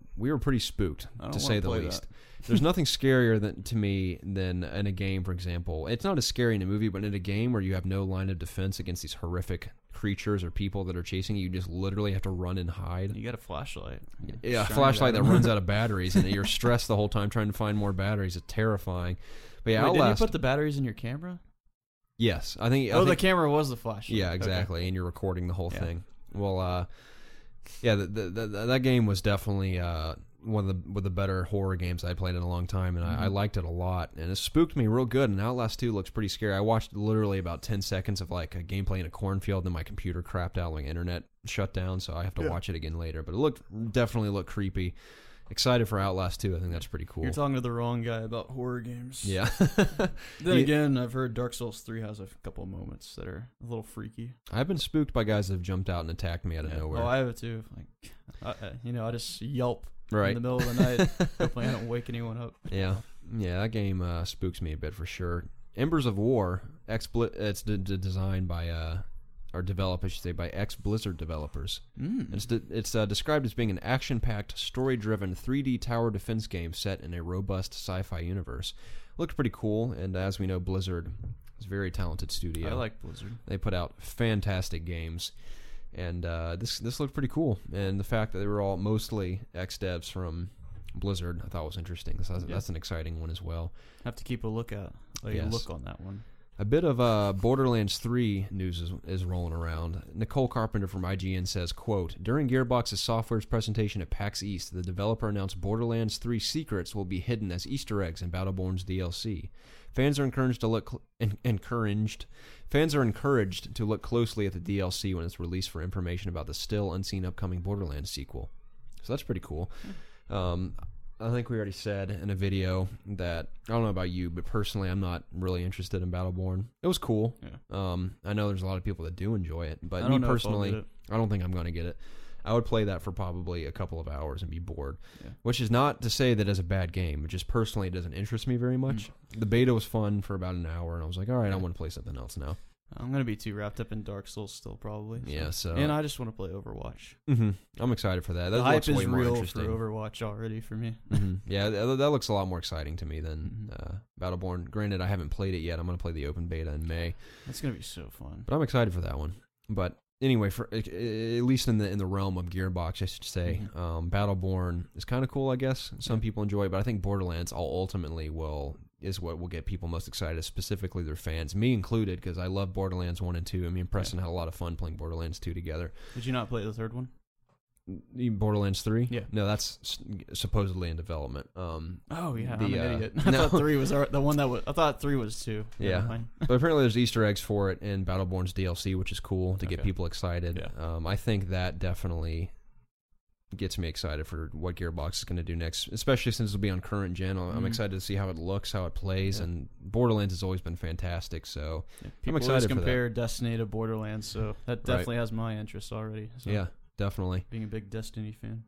we were pretty spooked, I don't to wanna say the play least. that. There's nothing scarier than to me than in a game, for example. It's not as scary in a movie, but in a game where you have no line of defense against these horrific creatures or people that are chasing you, you just literally have to run and hide. You got a flashlight. Yeah, a Shine it flashlight at that 'em. runs out of batteries, and you're stressed the whole time trying to find more batteries. It's terrifying. But yeah, Wait, did you Outlast. put the batteries in your camera? yes, I think. I Oh, the think, camera was the flashlight. Yeah, Okay. exactly, and you're recording the whole Yeah. thing. Well, uh, yeah, the, the, the, that game was definitely uh, one of the one of the better horror games I played in a long time, and Mm-hmm. I, I liked it a lot. And it spooked me real good. And Outlast two looks pretty scary. I watched literally about ten seconds of like a gameplay in a cornfield, and then my computer crapped out, like internet shut down, so I have to Yeah. watch it again later. But it looked definitely looked creepy. Excited for Outlast two. I think that's pretty cool. You're talking to the wrong guy about horror games. Yeah. Then You- again, I've heard Dark Souls three has a couple of moments that are a little freaky. I've been spooked by guys that have jumped out and attacked me out of Yeah. nowhere. Oh, I have it too. Like, I, I- you know, I just yelp right. in the middle of the night. Hopefully, I don't wake anyone up. Yeah, yeah, that game uh, spooks me a bit for sure. Embers of War, ex it's d- d- designed by, uh, or developed, I should say, by ex-Blizzard developers. Mm. It's de- it's uh, described as being an action-packed, story-driven three D tower defense game set in a robust sci-fi universe. Looked pretty cool, and as we know, Blizzard is a very talented studio. I like Blizzard. They put out fantastic games, and uh, this this looked pretty cool. And the fact that they were all mostly ex-devs from Blizzard, I thought was interesting. So that's, Yeah. that's an exciting one as well. Have to keep a look at like Yes. a look on that one. A bit of uh, Borderlands three news is, is rolling around. Nicole Carpenter from I G N says, quote, during Gearbox's software's presentation at PAX East, the developer announced Borderlands three secrets will be hidden as Easter eggs in Battleborn's D L C. Fans are encouraged to look cl- en- encouraged. Fans are encouraged to look closely at the D L C when it's released for information about the still unseen upcoming Borderlands sequel. So that's pretty cool. Um, I think we already said in a video that, I don't know about you, but personally I'm not really interested in Battleborn. It was cool. Yeah. Um, I know there's a lot of people that do enjoy it, but I me don't know if I'll personally, get it. I don't think I'm going to get it. I would play that for probably a couple of hours and be bored, Yeah. which is not to say that it's a bad game. It just personally it doesn't interest me very much. The beta was fun for about an hour, and I was like, all right, I want to play something else now. I'm gonna be too wrapped up in Dark Souls still, probably. so. Yeah, so And I just want to play Overwatch. mhm. I'm excited for that. That The hype looks way is more real for interesting. Overwatch already for me. hmm Yeah, that, that looks a lot more exciting to me than Mhm. uh, Battleborn. Granted, I haven't played it yet. I'm going to play the open beta in May, That's gonna be so fun. but I'm excited for that one. But anyway, for at least in the in the realm of Gearbox, I should say, Mhm. um, Battleborn is kind of cool. I guess some Yeah. people enjoy it, but I think Borderlands all ultimately will is what will get people most excited, specifically their fans, me included, because I love Borderlands one and two. I mean, Preston had a lot of fun playing Borderlands two together. Did you not play the third one? Borderlands three? Yeah. No, that's s- supposedly in development. Um, Oh yeah, The, I'm an uh, idiot. I no. thought three was our, the one that was. I thought three was two. Never Yeah. mind. but apparently there's Easter eggs for it in Battleborn's D L C, which is cool to get Okay. people excited. Yeah. Um, I think that definitely gets me excited for what Gearbox is going to do next, especially since it'll be on current gen. I'm Mhm. excited to see how it looks, how it plays, Yeah. and Borderlands has always been fantastic. So Yeah, people excited always for that. compare Destiny to Borderlands, so that definitely has my interest already. So yeah, definitely. being a big Destiny fan.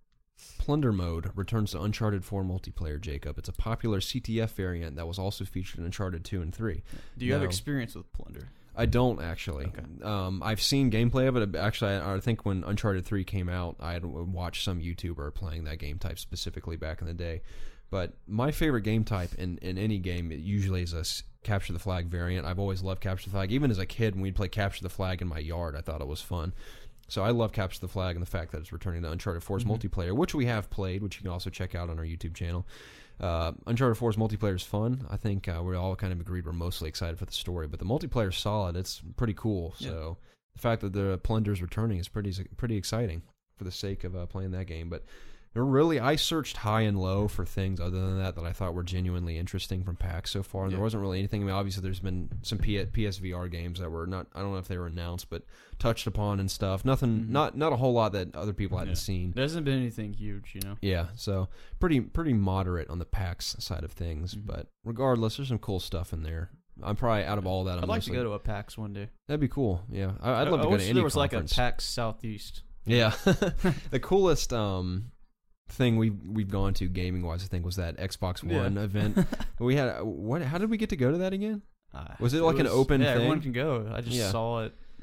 Plunder Mode returns to Uncharted four multiplayer, Jacob. It's a popular C T F variant that was also featured in Uncharted two and three. Do you have No. experience with Plunder? I don't actually. Okay. Um, I've seen gameplay of it. Actually, I, I think when Uncharted three came out, I had watched some YouTuber playing that game type specifically back in the day. But my favorite game type in, in any game it usually is a s- capture the flag variant. I've always loved capture the flag. Even as a kid, when we'd play capture the flag in my yard, I thought it was fun. So I love capture the flag and the fact that it's returning to Uncharted four's Mhm. multiplayer, which we have played, which you can also check out on our YouTube channel. Uh, Uncharted four's multiplayer is fun. I think uh, we all kind of agreed we're mostly excited for the story, but the multiplayer is solid. It's pretty cool. Yeah. So the fact that the Plunder's returning is pretty pretty exciting for the sake of uh, playing that game. But really, I searched high and low for things other than that that I thought were genuinely interesting from PAX so far, and Yeah. there wasn't really anything. I mean, obviously, there's been some P- PSVR games that were not. I don't know if they were announced, but touched upon and stuff. Nothing. Mhm. Not not a whole lot that other people hadn't Yeah. seen. There hasn't been anything huge, you know. Yeah, so pretty pretty moderate on the PAX side of things, Mhm. but regardless, there's some cool stuff in there. I'm probably out of all that. I'm I'd like to mostly- go to a PAX one day. That'd be cool. Yeah, I, I'd I- love I to go wish to any there was conference. like a PAX Southeast. Yeah, the coolest um thing we we've gone to gaming wise, I think, was that Xbox Yeah. One event. We had what? How did we get to go to that again? Uh, Was it like an open yeah, everyone thing? can go. I just Yeah. saw it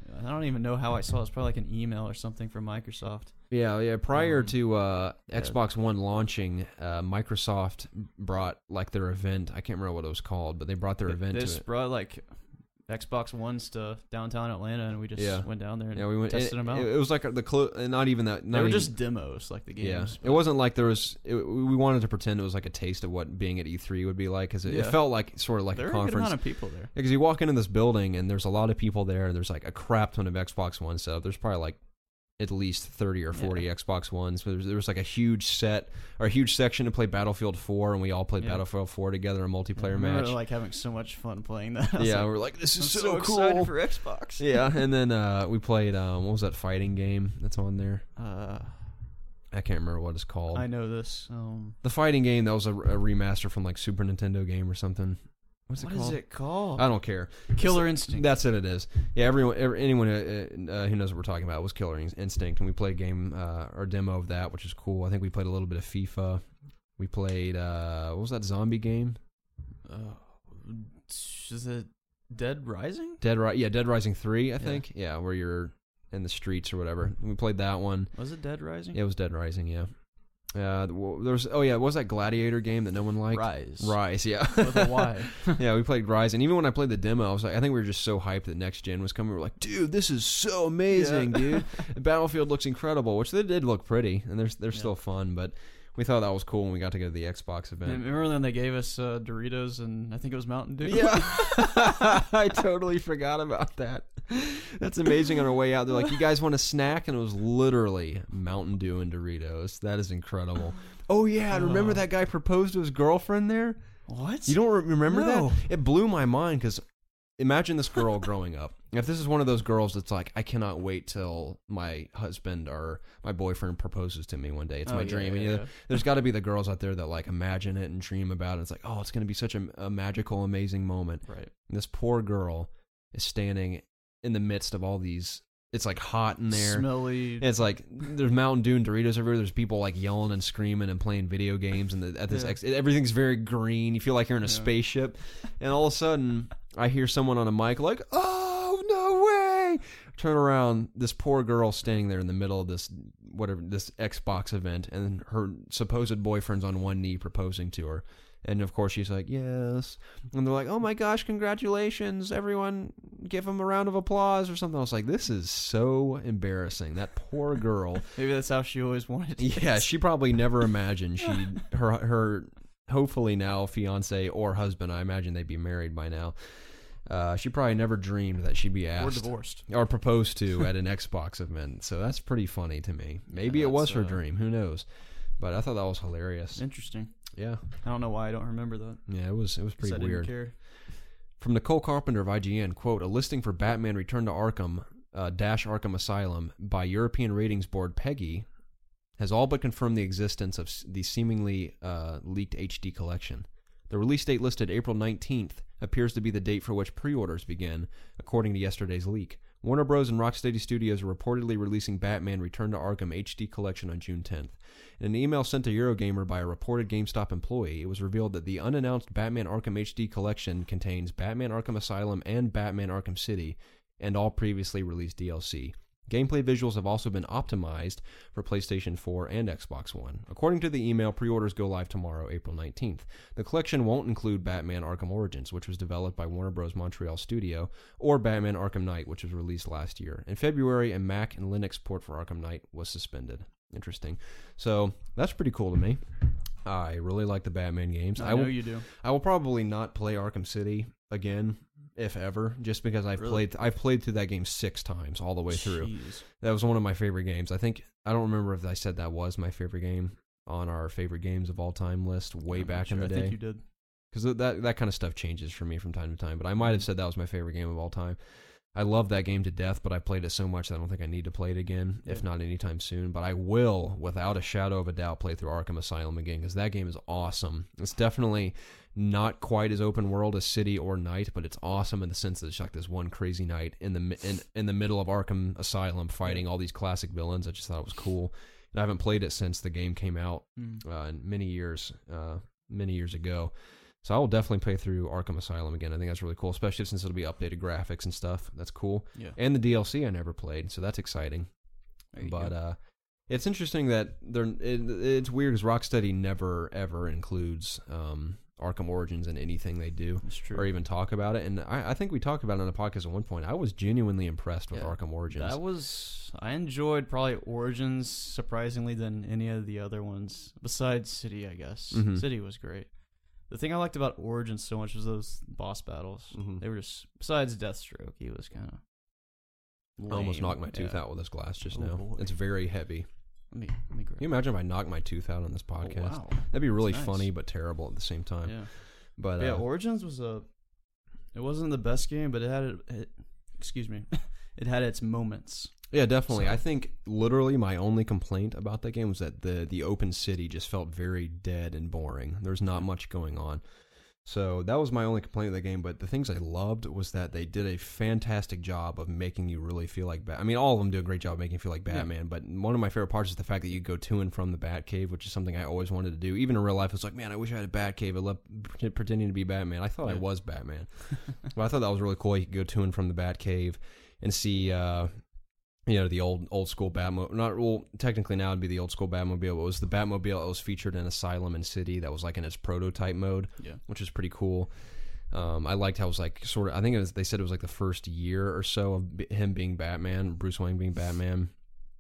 I don't even know how I saw it. It's probably like an email or something from Microsoft. Yeah, yeah. Prior Um, to uh, yeah. Xbox One launching, uh, Microsoft brought like their event. I can't remember what it was called, but they brought their They- event They to just it. brought like Xbox Ones to downtown Atlanta, and we just Yeah. went down there and Yeah, we went. tested It, them out. it, it was like the clo- not even that. Not they were even, just demos, like the Yeah, games. it but- wasn't like there was. It, we wanted to pretend it was like a taste of what being at E three would be like, because it, it Yeah. felt like sort of like there a were a good conference. amount of people there. Because you walk into this building and there's a lot of people there, and there's like a crap ton of Xbox One stuff. There's probably like at least thirty or forty Yeah. Xbox Ones. But there was, there was like a huge set or a huge section to play Battlefield four, and we all played Yeah. Battlefield four together, a multiplayer I remember, match. like having so much fun playing that. I was Yeah, like, we're like, this I'm is so, so, excited cool. for Xbox. Yeah, and then uh, we played um, what was that fighting game that's on there? Uh, I can't remember what it's called. I know this. Um, The fighting game that was a, a remaster from like Super Nintendo game or something. What's it what called? is it called? I don't care. Killer Instinct. That's it. It is. Yeah. Everyone, every, anyone uh, uh, who knows what we're talking about was Killer Instinct, and we played a game uh, or demo of that, which is cool. I think we played a little bit of FIFA. We played uh, what was that zombie game? Uh, is it Dead Rising? Dead Ri- Yeah, Dead Rising three. I Yeah. think. Yeah, where you're in the streets or whatever. We played that one. Was it Dead Rising? Yeah, it was Dead Rising. Yeah. Uh, there was. Oh yeah, what was that Gladiator game that no one liked? Rise. Rise. Yeah. With a Y. Yeah, we played Rise, and even when I played the demo, I was like, I think we were just so hyped that next gen was coming. We were like, dude, this is so amazing, Yeah. dude. Battlefield looks incredible, which they did look pretty, and they're they're Yeah. still fun. But we thought that was cool when we got to go to the Xbox event. Remember when they gave us uh, Doritos and I think it was Mountain Dew? Yeah, I totally forgot about that. That's amazing. On our way out, they're like, "You guys want a snack?" And it was literally Mountain Dew and Doritos. That is incredible. Oh yeah, remember Oh. that guy proposed to his girlfriend there? What? You don't re- remember No. that? It blew my mind because imagine this girl growing up. If this is one of those girls that's like, I cannot wait till my husband or my boyfriend proposes to me one day. It's Oh, my yeah, dream. yeah, and you know, yeah. there's got to be the girls out there that like imagine it and dream about it. It's like, oh, it's going to be such a, a magical, amazing moment. Right. And this poor girl is standing in the midst of all these. It's like hot in there. Smelly. It's like there's Mountain Dew and Doritos everywhere. There's people like yelling and screaming and playing video games, and the, at this Yeah. ex- everything's very green. You feel like you're in a Yeah. spaceship, and all of a sudden I hear someone on a mic like, "Oh no way!" Turn around, this poor girl standing there in the middle of this whatever this Xbox event, and her supposed boyfriend's on one knee proposing to her. And of course she's like, yes. And they're like, oh my gosh, congratulations. Everyone give him a round of applause or something. I was like, this is so embarrassing. That poor girl. Maybe that's how she always wanted it. Yeah, she probably never imagined she her her hopefully now fiance or husband, I imagine they'd be married by now. Uh, she probably never dreamed that she'd be Or asked divorced. or proposed to at an Xbox event. So that's pretty funny to me. Maybe it was that's, her uh, dream. Who knows? But I thought that was hilarious. Interesting. Yeah. I don't know why I don't remember that. Yeah, it was it was 'Cause pretty I didn't weird. care. From Nicole Carpenter of I G N, quote, a listing for Batman Return to Arkham uh, dash Arkham Asylum by European ratings board PEGI has all but confirmed the existence of s- the seemingly uh, leaked H D collection. The release date listed April nineteenth appears to be the date for which pre-orders begin, according to yesterday's leak. Warner Bros. And Rocksteady Studios are reportedly releasing Batman Return to Arkham H D Collection on June tenth. In an email sent to Eurogamer by a reported GameStop employee, it was revealed that the unannounced Batman Arkham H D Collection contains Batman Arkham Asylum and Batman Arkham City, and all previously released D L C. Gameplay visuals have also been optimized for PlayStation four and Xbox One. According to the email, pre-orders go live tomorrow, April nineteenth. The collection won't include Batman Arkham Origins, which was developed by Warner Bros. Montreal Studio, or Batman Arkham Knight, which was released last year. In February, a Mac and Linux port for Arkham Knight was suspended. Interesting. So, that's pretty cool to me. I really like the Batman games. I, I know will, you do. I will probably not play Arkham City again, if ever, just because I've Really? played I've played through that game six times all the way through. Jeez. That was one of my favorite games. I think I don't remember if I said that was my favorite game on our favorite games of all time list way I'm not back in sure. the I day. think you did. Because that that kind of stuff changes for me from time to time. But I might have said that was my favorite game of all time. I love that game to death, but I played it so much that I don't think I need to play it again, if Yeah. not anytime soon. But I will, without a shadow of a doubt, play through Arkham Asylum again, because that game is awesome. It's definitely not quite as open world as City or Night, but it's awesome in the sense that it's like this one crazy night in the mi- in, in the middle of Arkham Asylum fighting all these classic villains. I just thought it was cool. And I haven't played it since the game came out Mm. uh, many years, uh, many years ago. So I will definitely play through Arkham Asylum again. I think that's really cool, especially since it'll be updated graphics and stuff. That's cool. Yeah. And the D L C I never played, so that's exciting. But uh, it's interesting that they're. It, it's weird because Rocksteady never ever includes um, Arkham Origins in anything they do, That's true. or even talk about it. And I, I think we talked about it on a podcast at one point. I was genuinely impressed with Yeah, Arkham Origins. That was I enjoyed probably Origins surprisingly than any of the other ones besides City. I guess Mhm. City was great. The thing I liked about Origins so much was those boss battles. Mhm. They were just besides Deathstroke, he was kind of. I almost knocked my tooth out with this glass just Oh, now. boy. It's very heavy. Let me let me grab. Can you imagine if I knocked my tooth out on this Oh, podcast? wow. That'd be really That's nice. funny but terrible at the same time. Yeah. But yeah, uh, Origins was a. It wasn't the best game, but it had it. it excuse me, it had its moments. yeah, definitely. So- I think literally my only complaint about that game was that the the open city just felt very dead and boring. There's not much going on. So that was my only complaint with the game. But the things I loved was that they did a fantastic job of making you really feel like Bat. I mean, all of them do a great job of making you feel like Batman. Yeah. But one of my favorite parts is the fact that you go to and from the Batcave, which is something I always wanted to do. Even in real life, it's like, man, I wish I had a Batcave. I love pre- pretending to be Batman. I thought I Yeah. was Batman. But I thought that was really cool. You could go to and from the Batcave and see, uh, you know, the old old school Batmobile. Not well, technically now it'd be the old school Batmobile. But it was the Batmobile that was featured in Asylum and City. That was like in its prototype mode, Yeah. which is pretty cool. Um, I liked how it was like sort of. I think it was. They said it was like the first year or so of b- him being Batman, Bruce Wayne being Batman.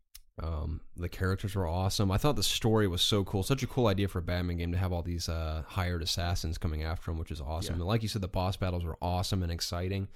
Um, the characters were awesome. I thought the story was so cool. Such a cool idea for a Batman game to have all these uh, hired assassins coming after him, which is awesome. Yeah. And like you said, the boss battles were awesome and exciting.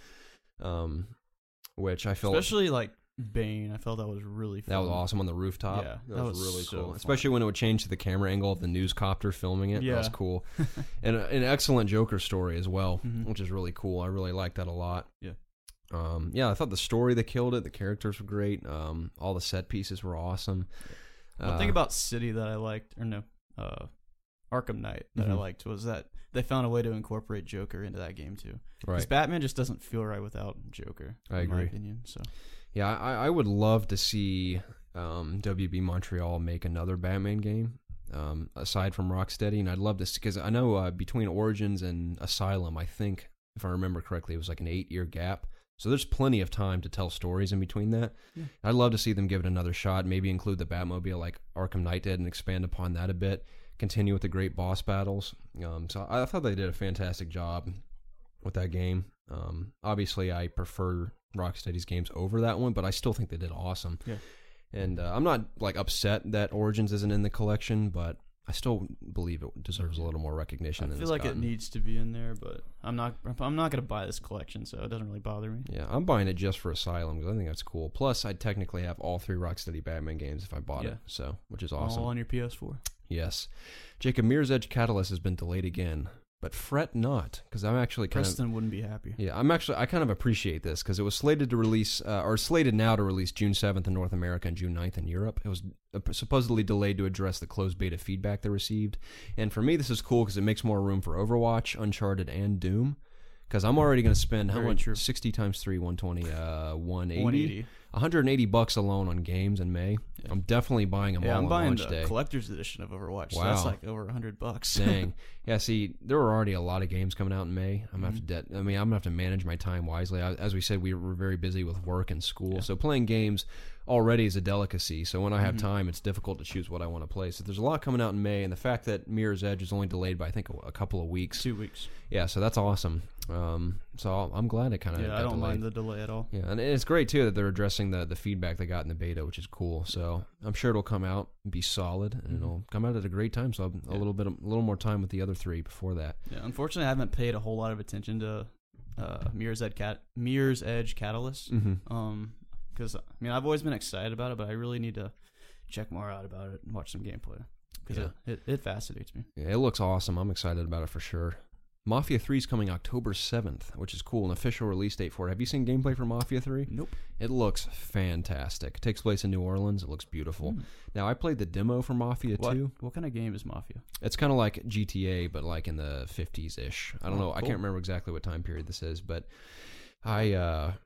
Um, which I felt Especially like Bane, I felt that was really fun. that was awesome on the rooftop. Yeah, that, that was, was really so cool. fun. Especially when it would change to the camera angle of the newscopter filming it. That was Yeah. cool. And a- an excellent Joker story as well, Mhm. which is really cool. I really liked that a lot. Yeah. Um, yeah, I thought the story they killed it. The characters were great. Um, all the set pieces were awesome. One Uh, thing about City that I liked, or no, uh, Arkham Knight that I Mhm. liked was that they found a way to incorporate Joker into that game too. Because right. Batman just doesn't feel right without Joker. I in my agree. opinion. So Yeah, I, I would love to see um, W B Montreal make another Batman game. Um, aside from Rocksteady, and I'd love to because I know uh, between Origins and Asylum, I think if I remember correctly, it was like an eight-year gap. So there's plenty of time to tell stories in between that. Yeah. I'd love to see them give it another shot. Maybe include the Batmobile like Arkham Knight did, and expand upon that a bit. Continue with the great boss battles. Um, so I thought they did a fantastic job with that game. Um, obviously, I prefer Rocksteady's games over that one, but I still think they did awesome. Yeah. And uh, I'm not like upset that Origins isn't in the collection, but I still believe it deserves a little more recognition. I than feel it's like gotten. it needs to be in there, but I'm not. I'm not gonna buy this collection, so it doesn't really bother me. Yeah, I'm buying it just for Asylum because I think that's cool. Plus, I'd technically have all three Rocksteady Batman games if I bought Yeah. it, so which is awesome. All on your P S four. Yes, Jacob, Mirror's Edge Catalyst has been delayed again, but fret not because I'm actually kind of Preston wouldn't be happy. yeah, I'm actually I kind of appreciate this because it was slated to release uh, or slated now to release June seventh in North America and June ninth in Europe. It was uh, supposedly delayed to address the closed beta feedback they received, and for me this is cool because it makes more room for Overwatch, Uncharted, and Doom. Because I'm already going to spend how Very much? true. sixty times three, one twenty, uh, one eighty one eighty. one hundred eighty bucks alone on games in May. Yeah. I'm definitely buying them Yeah, all I'm on buying launch the day. collector's edition of Overwatch. So Wow. that's like over a hundred bucks. Dang. Yeah, see, there were already a lot of games coming out in May. I'm gonna have to Mm-hmm. de- I mean, I'm gonna have to manage my time wisely. I, as we said, we were very busy with work and school, Yeah. so playing games already is a delicacy. So when I have Mhm. time, it's difficult to choose what I want to play. So there's a lot coming out in May, and the fact that Mirror's Edge is only delayed by I think a, a couple of weeks. Two weeks. Yeah, so that's awesome. Um, so I'm glad it kind of Yeah, got I don't delayed. mind the delay at all. Yeah, and it's great too that they're addressing the the feedback they got in the beta, which is cool. So I'm sure it'll come out and be solid, and Mhm. it'll come out at a great time. So I'll have a Yeah. little bit, a little more time with the other three before that. Yeah, unfortunately, I haven't paid a whole lot of attention to uh, Mirror's Edge Cat Mirror's Edge Catalyst. Mm-hmm. Um, because I mean, I've always been excited about it, but I really need to check more out about it and watch some gameplay because Yeah. it, it, it fascinates me. Yeah, it looks awesome. I'm excited about it for sure. Mafia three is coming October seventh, which is cool. An official release date for it. Have you seen gameplay for Mafia three? Nope. It looks fantastic. It takes place in New Orleans. It looks beautiful. Hmm. Now, I played the demo for Mafia What two. what kind of game is Mafia? It's kind of like G T A, but like in the fifties-ish. I don't Oh, know. I cool. can't remember exactly what time period this is, but I uh,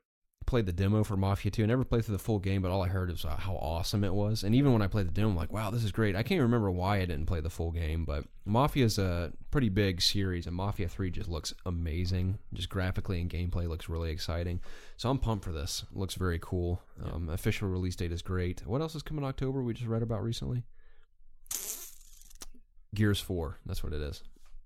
played the demo for Mafia two. I never played through the full game, but all I heard was uh, how awesome it was. And even when I played the demo, I'm like, wow, this is great. I can't remember why I didn't play the full game, but Mafia is a pretty big series, and Mafia three just looks amazing. Just graphically and gameplay looks really exciting. So I'm pumped for this. It looks very cool. Um, official release date is great. What else is coming in October we just read about recently? Gears four. That's what it is.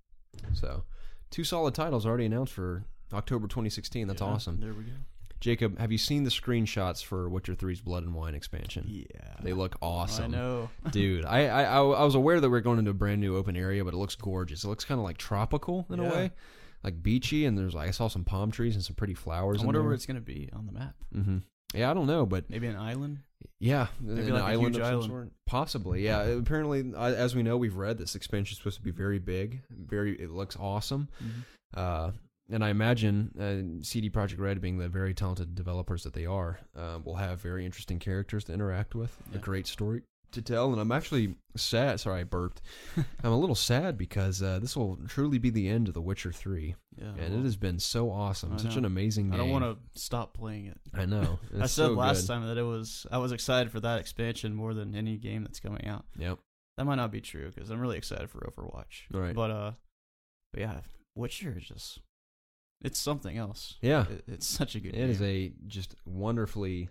So two solid titles already announced for October twenty sixteen. That's Yeah, awesome. There we go. Jacob, have you seen the screenshots for Witcher three's Blood and Wine expansion? Yeah. They look awesome. I know. Dude, I, I I was aware that we are going into a brand new open area, but it looks gorgeous. It looks kind of like tropical in Yeah. a way, like beachy, and there's like I saw some palm trees and some pretty flowers. I in wonder there. where it's going to be on the map. Mm-hmm. Yeah, I don't know, but Maybe an island? yeah, Maybe an like a island huge of some island. sort. Possibly, yeah. Apparently, I- as we know, we've read this expansion is supposed to be very big. Very, it looks awesome. Mhm. Uh, and I imagine uh, C D Projekt Red, being the very talented developers that they are, uh, will have very interesting characters to interact with, a Yeah. great story to tell. And I'm actually sad. Sorry, I burped. I'm a little sad because uh, this will truly be the end of The Witcher three. Yeah. And well, it has been so awesome. I Such know. an amazing game. I don't want to stop playing it. I know. I It's said so last good. time that it was. I was excited for that expansion more than any game that's coming out. Yep. That might not be true because I'm really excited for Overwatch. All right. But uh, but yeah, Witcher is just. It's something else. Yeah. It, it's such a good It game. is a just wonderfully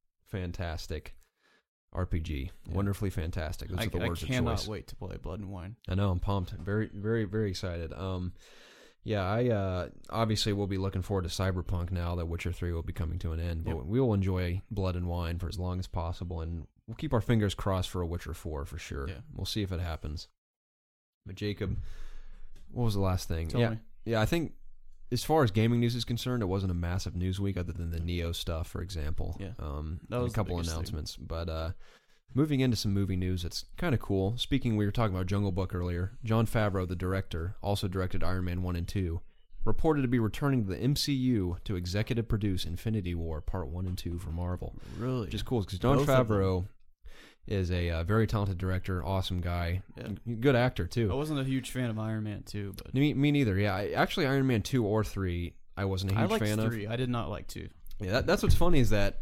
fantastic R P G. Yeah. Wonderfully fantastic. Those I, are the I words of cannot choice. wait to play Blood and Wine. I know. I'm pumped. Very, very, very excited. Um, yeah. I uh, obviously will be looking forward to Cyberpunk now that Witcher three will be coming to an end. But Yep. we will enjoy Blood and Wine for as long as possible, and we'll keep our fingers crossed for a Witcher four for sure. Yeah. We'll see if it happens. But Jacob, what was the last thing? Tell yeah. me. Yeah. I think. As far as gaming news is concerned, it wasn't a massive news week other than the Neo stuff, for example. Yeah. Um, That and was a the couple biggest thing. announcements. But uh, moving into some movie news, it's kind of cool. Speaking, we were talking about Jungle Book earlier. Jon Favreau, the director, also directed Iron Man one and two, reported to be returning to the M C U to executive produce Infinity War Part one and two for Marvel. Really? Which is cool because Jon Both of them. Favreau is a uh, very talented director, awesome guy, Yeah. good actor, too. I wasn't a huge fan of Iron Man two, but Me, me neither, yeah. I, actually, Iron Man two or three, I wasn't a I huge liked fan of. three. I did not like two. Yeah, that, that's what's funny is that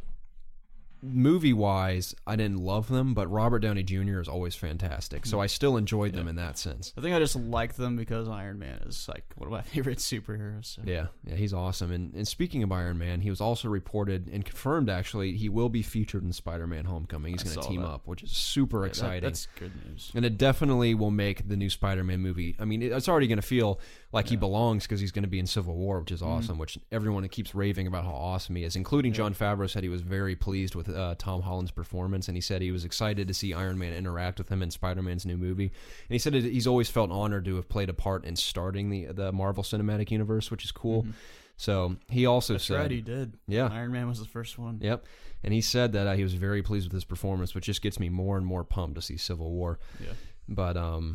movie-wise, I didn't love them, but Robert Downey Junior is always fantastic, so I still enjoyed them Yeah. in that sense. I think I just like them because Iron Man is like one of my favorite superheroes. So. Yeah, yeah, he's awesome. And, and speaking of Iron Man, he was also reported and confirmed, actually, he will be featured in Spider-Man Homecoming. He's I going to saw team that. up, which is super Yeah, that- exciting. that's good news. And it definitely will make the new Spider-Man movie. I mean, it- it's already going to feel like he Yeah. belongs because he's going to be in Civil War, which is awesome, which everyone keeps raving about how awesome he is, including Yeah. Jon Favreau said he was very pleased with uh, Tom Holland's performance, and he said he was excited to see Iron Man interact with him in Spider-Man's new movie. And he said it, he's always felt honored to have played a part in starting the the Marvel Cinematic Universe, which is cool. Mhm. So he also That's said... right, he did. Yeah. Iron Man was the first one. Yep. And he said that uh, he was very pleased with his performance, which just gets me more and more pumped to see Civil War. Yeah. But um,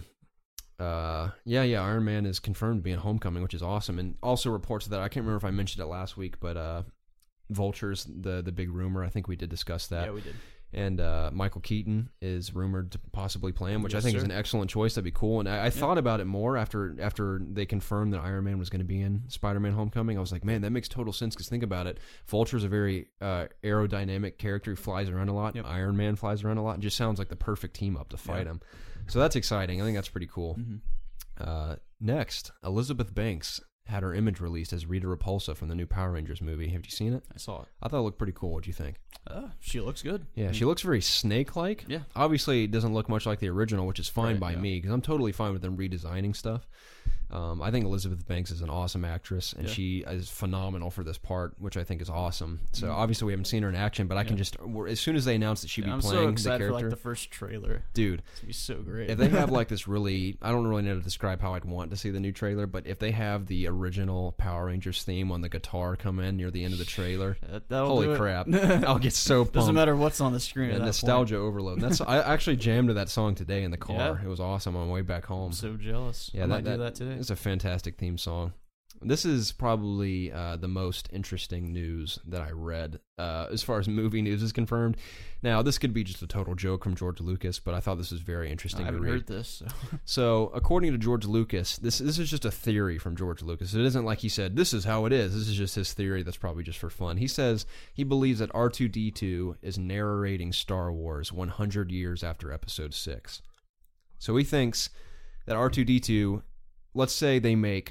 uh, yeah, yeah, Iron Man is confirmed to be in Homecoming, which is awesome, and also reports that I can't remember if I mentioned it last week, but uh, Vulture's the the big rumor. I think we did discuss that. Yeah, we did. And uh, Michael Keaton is rumored to possibly play him, which Yes, I think sir. is an excellent choice. That'd be cool. And I, I thought about it more after after they confirmed that Iron Man was going to be in Spider-Man Homecoming. I was like, man, that makes total sense because think about it. Vulture's a very uh, aerodynamic character who flies around a lot. Yep. Iron Man flies around a lot. It just sounds like the perfect team up to fight Yeah. him. So that's exciting. I think that's pretty cool. Mm-hmm. Uh, next, Elizabeth Banks had her image released as Rita Repulsa from the new Power Rangers movie. Have you seen it? I saw it. I thought it looked pretty cool. What'd you think? Uh, she looks good. Yeah, she looks very snake-like. Yeah. Obviously, it doesn't look much like the original, which is fine Right, by yeah. me because I'm totally fine with them redesigning stuff. Um, I think Elizabeth Banks is an awesome actress, and Yeah. she is phenomenal for this part, which I think is awesome. So Mhm. obviously, we haven't seen her in action, but I can Yeah. just we're, as soon as they announced that she'd Yeah, be I'm so playing the excited for character, like the first trailer. dude. It's gonna be so great. If they have like this really, I don't really know how to describe how I'd want to see the new trailer, but if they have the original Power Rangers theme on the guitar come in near the end of the trailer, That- that'll holy do it. crap, I'll get so pumped. Doesn't matter what's on the screen. Yeah, at that nostalgia overload. That's I actually jammed to that song today in the car. Yeah. It was awesome on my way back home. Point. I'm so jealous. yeah, I that, might that, do that today. It's a fantastic theme song. This is probably uh, the most interesting news that I read uh, as far as movie news is confirmed. Now, this could be just a total joke from George Lucas, but I thought this was very interesting I to haven't read. heard this. So. So, according to George Lucas, this this is just a theory from George Lucas. It isn't like he said, this is how it is. This is just his theory that's probably just for fun. He says he believes that R two D two is narrating Star Wars one hundred years after Episode six. So he thinks that R two D two, let's say they make,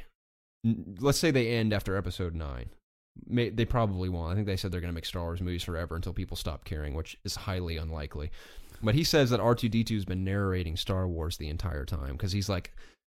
let's say they end after Episode nine. May, they probably won't. I think they said they're going to make Star Wars movies forever until people stop caring, which is highly unlikely. But he says that R two D two has been narrating Star Wars the entire time because he's like,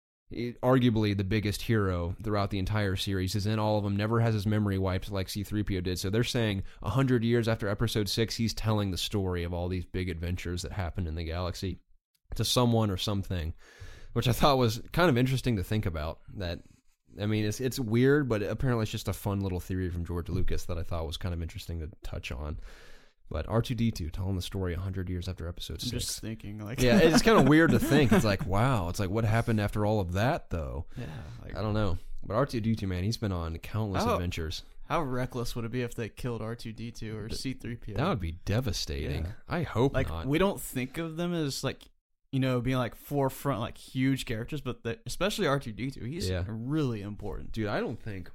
arguably the biggest hero throughout the entire series. Is in all of them, never has his memory wiped like C three P O did. So they're saying one hundred years after Episode six, he's telling the story of all these big adventures that happened in the galaxy to someone or something, which I thought was kind of interesting to think about. That, I mean, it's it's weird, but apparently it's just a fun little theory from George Lucas that I thought was kind of interesting to touch on. But R two D two telling the story one hundred years after Episode six. I'm just thinking, like... yeah, it's kind of weird to think. It's like, wow, it's like, what happened after all of that, though? Yeah. Like, I don't know. But R two D two, man, he's been on countless How- adventures. How reckless would it be if they killed R two D two or C three P O? That would be devastating. Yeah. I hope Like, not. we don't think of them as, like, you know, being, like, forefront, like, huge characters, but the, especially R two D two, he's Yeah. really important. Dude, I don't think...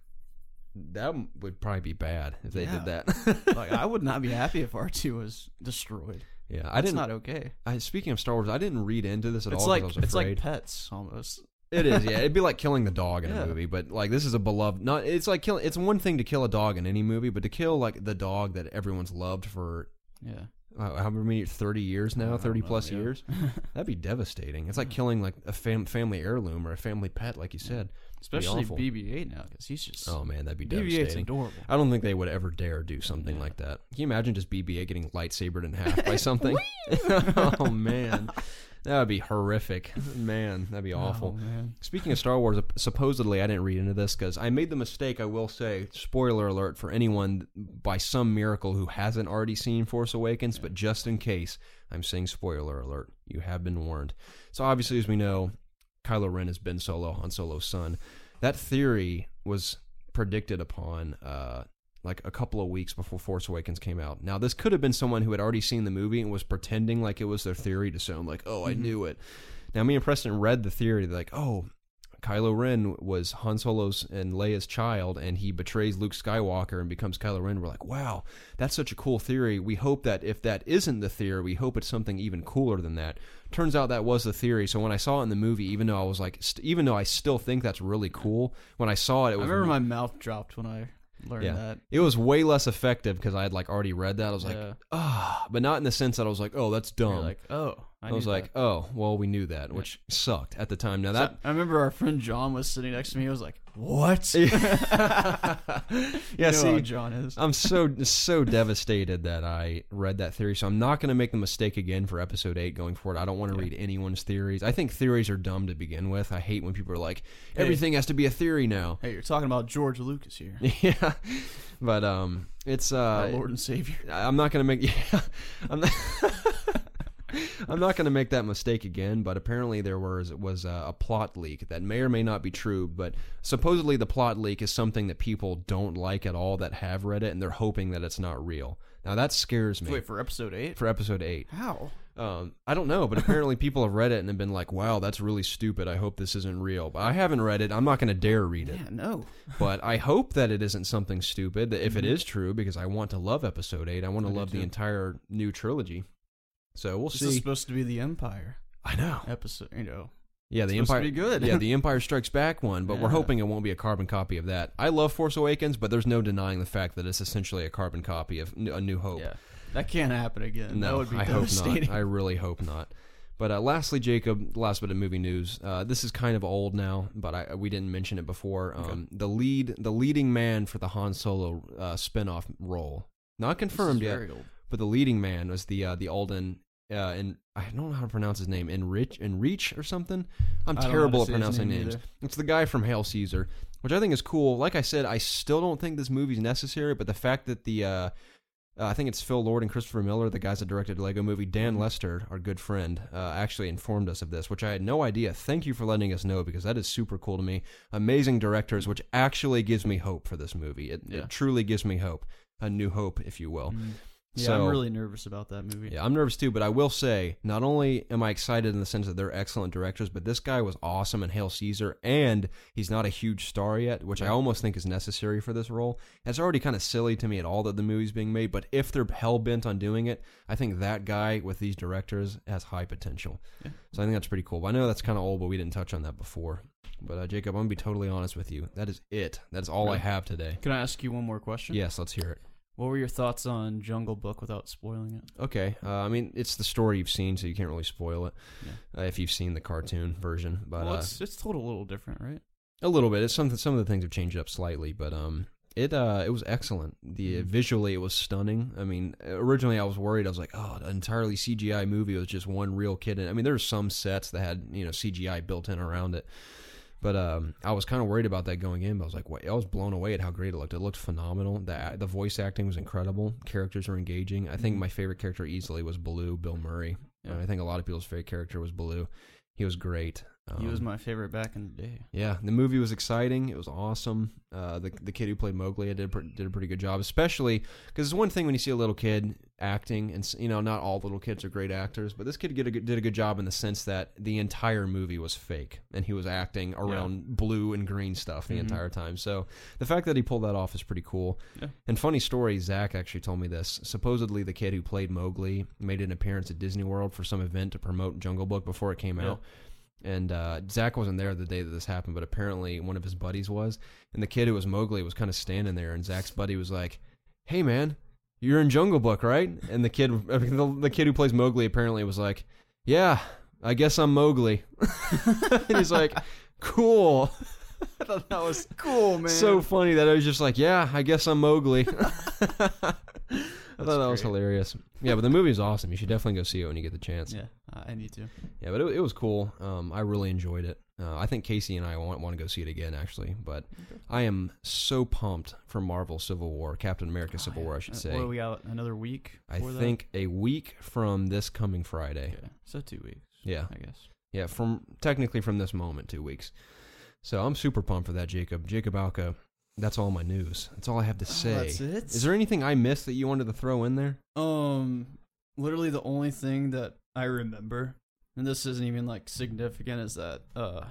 That would probably be bad if they Yeah. did that. Like, I would not be happy if R two was destroyed. yeah, I That's didn't. not okay. I, speaking of Star Wars, I didn't read into this at It's all like because I was it's like afraid. pets almost. It is, yeah. It'd be like killing the dog in Yeah. a movie, but like this is a beloved. Not. It's like killing. It's one thing to kill a dog in any movie, but to kill like the dog that everyone's loved for Yeah. uh, how many thirty years I now, don't thirty know, plus yeah. years. That'd be devastating. It's like killing like a fam- family heirloom or a family pet, like you said. Especially awful. B B eight now, because he's just Oh man, that'd be B B eight's devastating. adorable. I don't think they would ever dare do something Yeah. like that. Can you imagine just B B eight getting lightsabered in half by something? Oh man, that would be horrific. Man, that'd be awful. Oh, man. Speaking of Star Wars, supposedly I didn't read into this because I made the mistake, I will say, spoiler alert for anyone by some miracle who hasn't already seen Force Awakens, but just in case, I'm saying spoiler alert. You have been warned. So obviously, as we know, Kylo Ren has Ben Solo, Han Solo's son. That theory was predicted upon uh, like a couple of weeks before Force Awakens came out. Now, this could have been someone who had already seen the movie and was pretending like it was their theory to sound like, oh, I Mhm. knew it. Now, me and Preston read the theory. They're like, oh, Kylo Ren was Han Solo's and Leia's child, and he betrays Luke Skywalker and becomes Kylo Ren. We're like, wow, that's such a cool theory. We hope that if that isn't the theory, we hope it's something even cooler than that. Turns out that was the theory. So when I saw it in the movie, even though I was like, st- even though I still think that's really cool, when I saw it, it I was remember my mouth dropped when I learned Yeah. that. it was way less effective because I had like already read that. I was like, Yeah. ah, but not in the sense that I was like, oh, that's dumb. You're like, oh, I, I was knew like, that. oh, well, we knew that, which sucked at the time. Now So, that I remember our friend John was sitting next to me. I was like, what? yeah, You know see, how John is. I'm so so devastated that I read that theory. So I'm not going to make the mistake again for episode eight going forward. I don't want to Yeah. read anyone's theories. I think theories are dumb to begin with. I hate when people are like, Hey. everything has to be a theory now. Hey, you're talking about George Lucas here, Yeah, but um, it's uh, our Lord and Savior. I'm not going to make. Yeah, I'm not. I'm not going to make that mistake again, but apparently there was was a, a plot leak that may or may not be true, but supposedly the plot leak is something that people don't like at all that have read it, and they're hoping that it's not real. Now that scares me. Wait, for episode eight? For episode eight. How? Um, I don't know, but apparently people have read it and have been like, wow, that's really stupid. I hope this isn't real. But I haven't read it. I'm not going to dare read it. Yeah, no. But I hope that it isn't something stupid, that if it Mhm. is true, because I want to love episode eight. I want to I do love the too. entire new trilogy. So we'll This see. is supposed to be the Empire I know. episode, you know. Yeah, the It's supposed Empire. to be good. Yeah, the Empire Strikes Back one, but we're Yeah. hoping it won't be a carbon copy of that. I love Force Awakens, but there's no denying the fact that it's essentially a carbon copy of N- A New Hope. Yeah. That can't happen again. that No, would be I hope devastating. not. I really hope not. But uh, lastly, Jacob, last bit of movie news. Uh, this is kind of old now, but I, we didn't mention it before. Um, Okay. The lead, the leading man for the Han Solo uh, spinoff role, not confirmed This is yet, very old. but the leading man was the uh, the Alden. Uh, and I don't know how to pronounce his name. Enrich, Enrich or something. I'm I don't know how terrible to at say his pronouncing name names. either. It's the guy from Hail Caesar, which I think is cool. Like I said, I still don't think this movie's necessary, but the fact that the uh, Uh, I think it's Phil Lord and Christopher Miller, the guys that directed Lego Movie. Dan Mm-hmm. Lester, our good friend, uh, actually informed us of this, which I had no idea. Thank you for letting us know, because that is super cool to me. Amazing directors, which actually gives me hope for this movie. It, Yeah. it truly gives me hope. A new hope, if you will. Mhm. Yeah, So- I'm really nervous about that movie. Yeah, I'm nervous too, but I will say, not only am I excited in the sense that they're excellent directors, but this guy was awesome in Hail Caesar, and he's not a huge star yet, which I almost think is necessary for this role. It's already kind of silly to me at all that the movie's being made, but if they're hell-bent on doing it, I think that guy with these directors has high potential. Yeah. So I think that's pretty cool. But I know that's kind of old, but we didn't touch on that before. But uh, Jacob, I'm going to be totally honest with you. That is it. That's all I Really? have today. Can I ask you one more question? Yes, let's hear it. What were your thoughts on Jungle Book without spoiling it? Okay, uh, I mean, it's the story you've seen, so you can't really spoil it Yeah. uh, if you've seen the cartoon version. But well, uh, it's it's told a little different, right? a little bit. It's something. Some of the things have changed up slightly, but um, it uh, it was excellent. The Mhm. visually, it was stunning. I mean, originally I was worried. I was like, oh, an entirely C G I movie with just one real kid in it. I mean, there were some sets that had you know C G I built in around it. But um, I was kind of worried about that going in. But I was like, wait, I was blown away at how great it looked. It looked phenomenal. The the voice acting was incredible. Characters were engaging. I think Mhm. my favorite character easily was Baloo, Bill Murray. Yeah. Uh, I think a lot of people's favorite character was Baloo. He was great. He was Um, my favorite back in the day. yeah, the movie was exciting. It was awesome. Uh, the the kid who played Mowgli did a pre- did a pretty good job, especially because it's one thing when you see a little kid acting, and s- you know not all little kids are great actors, but this kid did a good, did a good job in the sense that the entire movie was fake, and he was acting around blue and green stuff the Mhm. entire time. So the fact that he pulled that off is pretty cool. Yeah. And funny story, Zach actually told me this. Supposedly, the kid who played Mowgli made an appearance at Disney World for some event to promote Jungle Book before it came Yeah. out. And uh, Zach wasn't there the day that this happened, but apparently one of his buddies was. And the kid who was Mowgli was kind of standing there, and Zach's buddy was like, "Hey, man, you're in Jungle Book, right?" And the kid, the, the kid who plays Mowgli, apparently was like, "Yeah, I guess I'm Mowgli." And he's like, "Cool." I thought that was Cool, man. so funny that I was just like, "Yeah, I guess I'm Mowgli." I thought that was great. hilarious. Yeah, but the movie is awesome. You should definitely go see it when you get the chance. Yeah, I need to. Yeah, but it, it was cool. Um, I really enjoyed it. Uh, I think Casey and I want, want to go see it again, actually. But I am so pumped for Marvel Civil War, Captain America Civil War, I should Uh, say. What are we out? Another week? I for that? think a week from this coming Friday. Okay, so two weeks. Yeah, I guess. yeah, from technically from this moment, two weeks. So I'm super pumped for that, Jacob. Jacob Alka. That's all my news. That's all I have to say. Oh, that's it. Is there anything I missed that you wanted to throw in there? Um, literally the only thing that I remember, and this isn't even like significant, is that uh,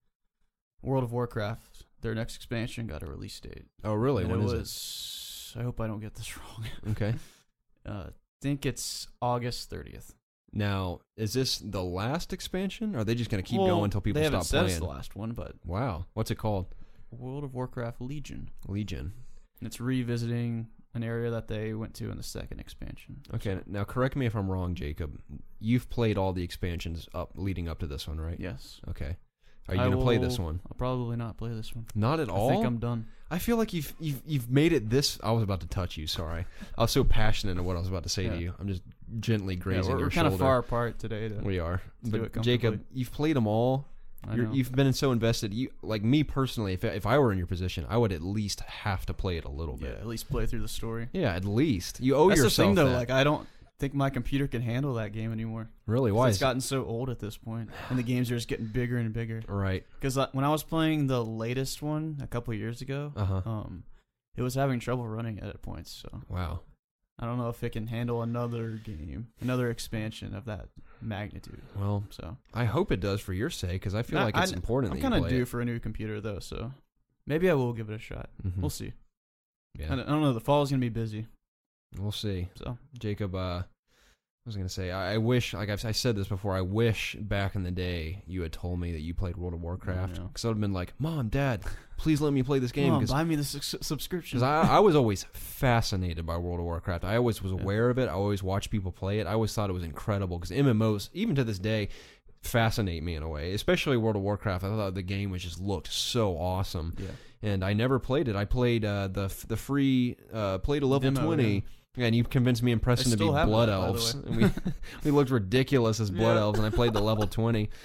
World of Warcraft, their next expansion, got a release date. Oh, really? And When it is was. I hope I don't get this wrong. it? Okay. uh, think it's August thirtieth. Now, is this the last expansion? Or are they just going to keep Well, going until people they haven't stop said playing? it's the last one, but Wow. What's it called? World of Warcraft Legion. Legion. And it's revisiting an area that they went to in the second expansion. Okay, now correct me if I'm wrong, Jacob. You've played all the expansions up leading up to this one, right? Yes. Okay. Are you I going to play this will- one? I'll probably not play this one. Not at all? I think I'm done. I feel like you've you've you've made it this. I was about to touch you. Sorry, I was so passionate in what I was about to say Yeah. to you. I'm just gently grazing yeah, we're, your we're kind shoulder. of far apart today. To, We are, do it but comfortably. Jacob, you've played them all. I You're, know. you've been so invested. You like me personally. If if I were in your position, I would at least have to play it a little yeah, bit. at least play through the story. Yeah, at least you owe That's the yourself thing, though. that. Like, I don't think my computer can handle that game anymore. Really, 'Cause why? It's is- gotten so old at this point, and the games are just getting bigger and bigger. right. Because uh, when I was playing the latest one a couple of years ago, Uh huh. um, it was having trouble running at points. So Wow. I don't know if it can handle another game, another expansion of that magnitude. Well, So I hope it does for your sake because I feel No, like it's I- important. I'm that kind you of play due it. for a new computer though, so maybe I will give it a shot. Mhm. We'll see. Yeah, I don't I don't know. The fall's gonna be busy, we'll see. so Jacob, uh, I was gonna say, I, I wish, like I've I said this before, I wish back in the day you had told me that you played World of Warcraft, know. because I would have been like, Mom, Dad, please let me play this game, Mom, because buy me the su- subscription. I, I was always fascinated by World of Warcraft. I always was Yeah. aware of it. I always watched people play it. I always thought it was incredible, because M M Os, even to this day, fascinate me in a way. Especially World of Warcraft. I thought the game was just looked so awesome. yeah. And I never played it. I played uh, the the free uh, played a level Demo, twenty, and you convinced me and Preston I to be still have blood that, by the elves. way. And we we looked ridiculous as blood Yeah. elves, and I played the level twenty.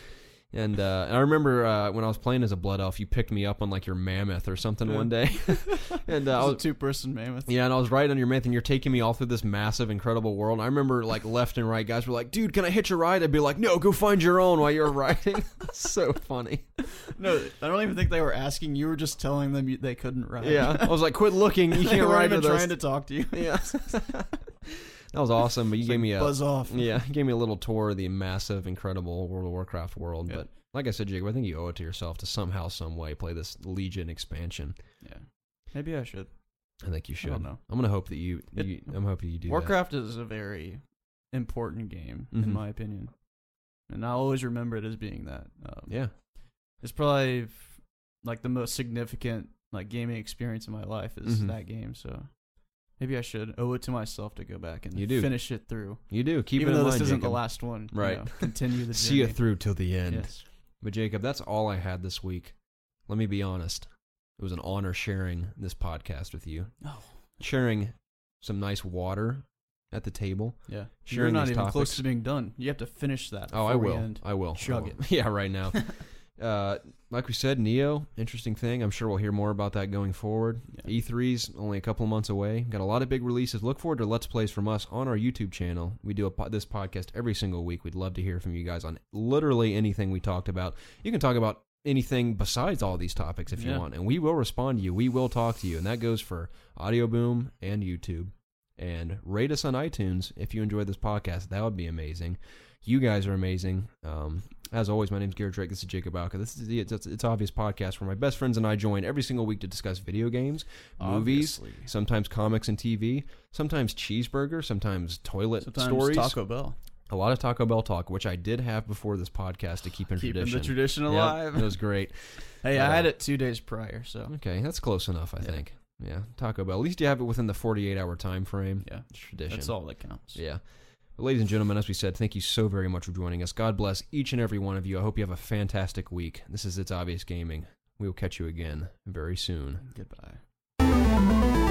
And, uh, and I remember uh, when I was playing as a blood elf, you picked me up on like your mammoth or something Yeah. one day. and uh, I It was was a two-person mammoth. yeah, and I was riding on your mammoth, and you're taking me all through this massive, incredible world. And I remember like left and right, guys were like, "Dude, can I hitch a ride?" I'd be like, "No, go find your own," while you're riding. So funny. No, I don't even think they were asking. You were just telling them you, they couldn't ride. Yeah, I was like, "Quit looking, you They can't weren't ride even with us." trying to talk to you. Yeah, that was awesome. But you It's gave like, me a buzz off. yeah, you gave me a little tour of the massive, incredible World of Warcraft world. Yeah. But like I said, Jacob, I think you owe it to yourself to somehow, some way, play this Legion expansion. Yeah, maybe I should. I think you should. don't know. I'm gonna hope that you. It- you I'm hoping you do. Warcraft is a very important game, Mhm. in my opinion, and I'll always remember it as being that. Um, That. Yeah. It's probably f- like the most significant like gaming experience in my life is Mhm. that game. So maybe I should owe it to myself to go back and You do. finish it through. You do. Keep Even it in though mind, this isn't Jacob. the last one, you Right. know, continue the See journey. it through till the end. Yes. But Jacob, that's all I had this week. Let me be honest. It was an honor sharing this podcast with you. Oh. Sharing some nice water at the table. Yeah. You're Sharing not these even topics. close to being done. You have to finish that. Oh, I before we will. end. I will. Chug I will. it. Yeah, right now. uh, like we said, Neo, interesting thing. I'm sure we'll hear more about that going forward. Yeah. E three's only a couple of months away. Got a lot of big releases. Look forward to Let's Plays from us on our YouTube channel. We do a po- this podcast every single week. We'd love to hear from you guys on literally anything we talked about. You can talk about anything besides all these topics if you Yeah. want, and we will respond to you. We will talk to you, and that goes for Audio Boom and YouTube. And rate us on iTunes if you enjoyed this podcast. That would be amazing. You guys are amazing. Um, as always, my name's Garrett Drake. This is Jacob Alka. This is the It's, it's Obvious podcast where my best friends and I join every single week to discuss video games, movies, Obviously. sometimes comics and T V, sometimes cheeseburger, sometimes toilet Sometimes stories. Taco Bell. A lot of Taco Bell talk, which I did have before this podcast to keep in Keeping tradition. the tradition Yep, alive. it was great. Hey, But, I had uh, it two days prior, so Okay, that's close enough, I Yeah. think. Yeah, Taco Bell. At least you have it within the forty-eight hour time frame. yeah, It's tradition. that's all that counts. Yeah. But ladies and gentlemen, as we said, thank you so very much for joining us. God bless each and every one of you. I hope you have a fantastic week. This is It's Obvious Gaming. We will catch you again very soon. Goodbye.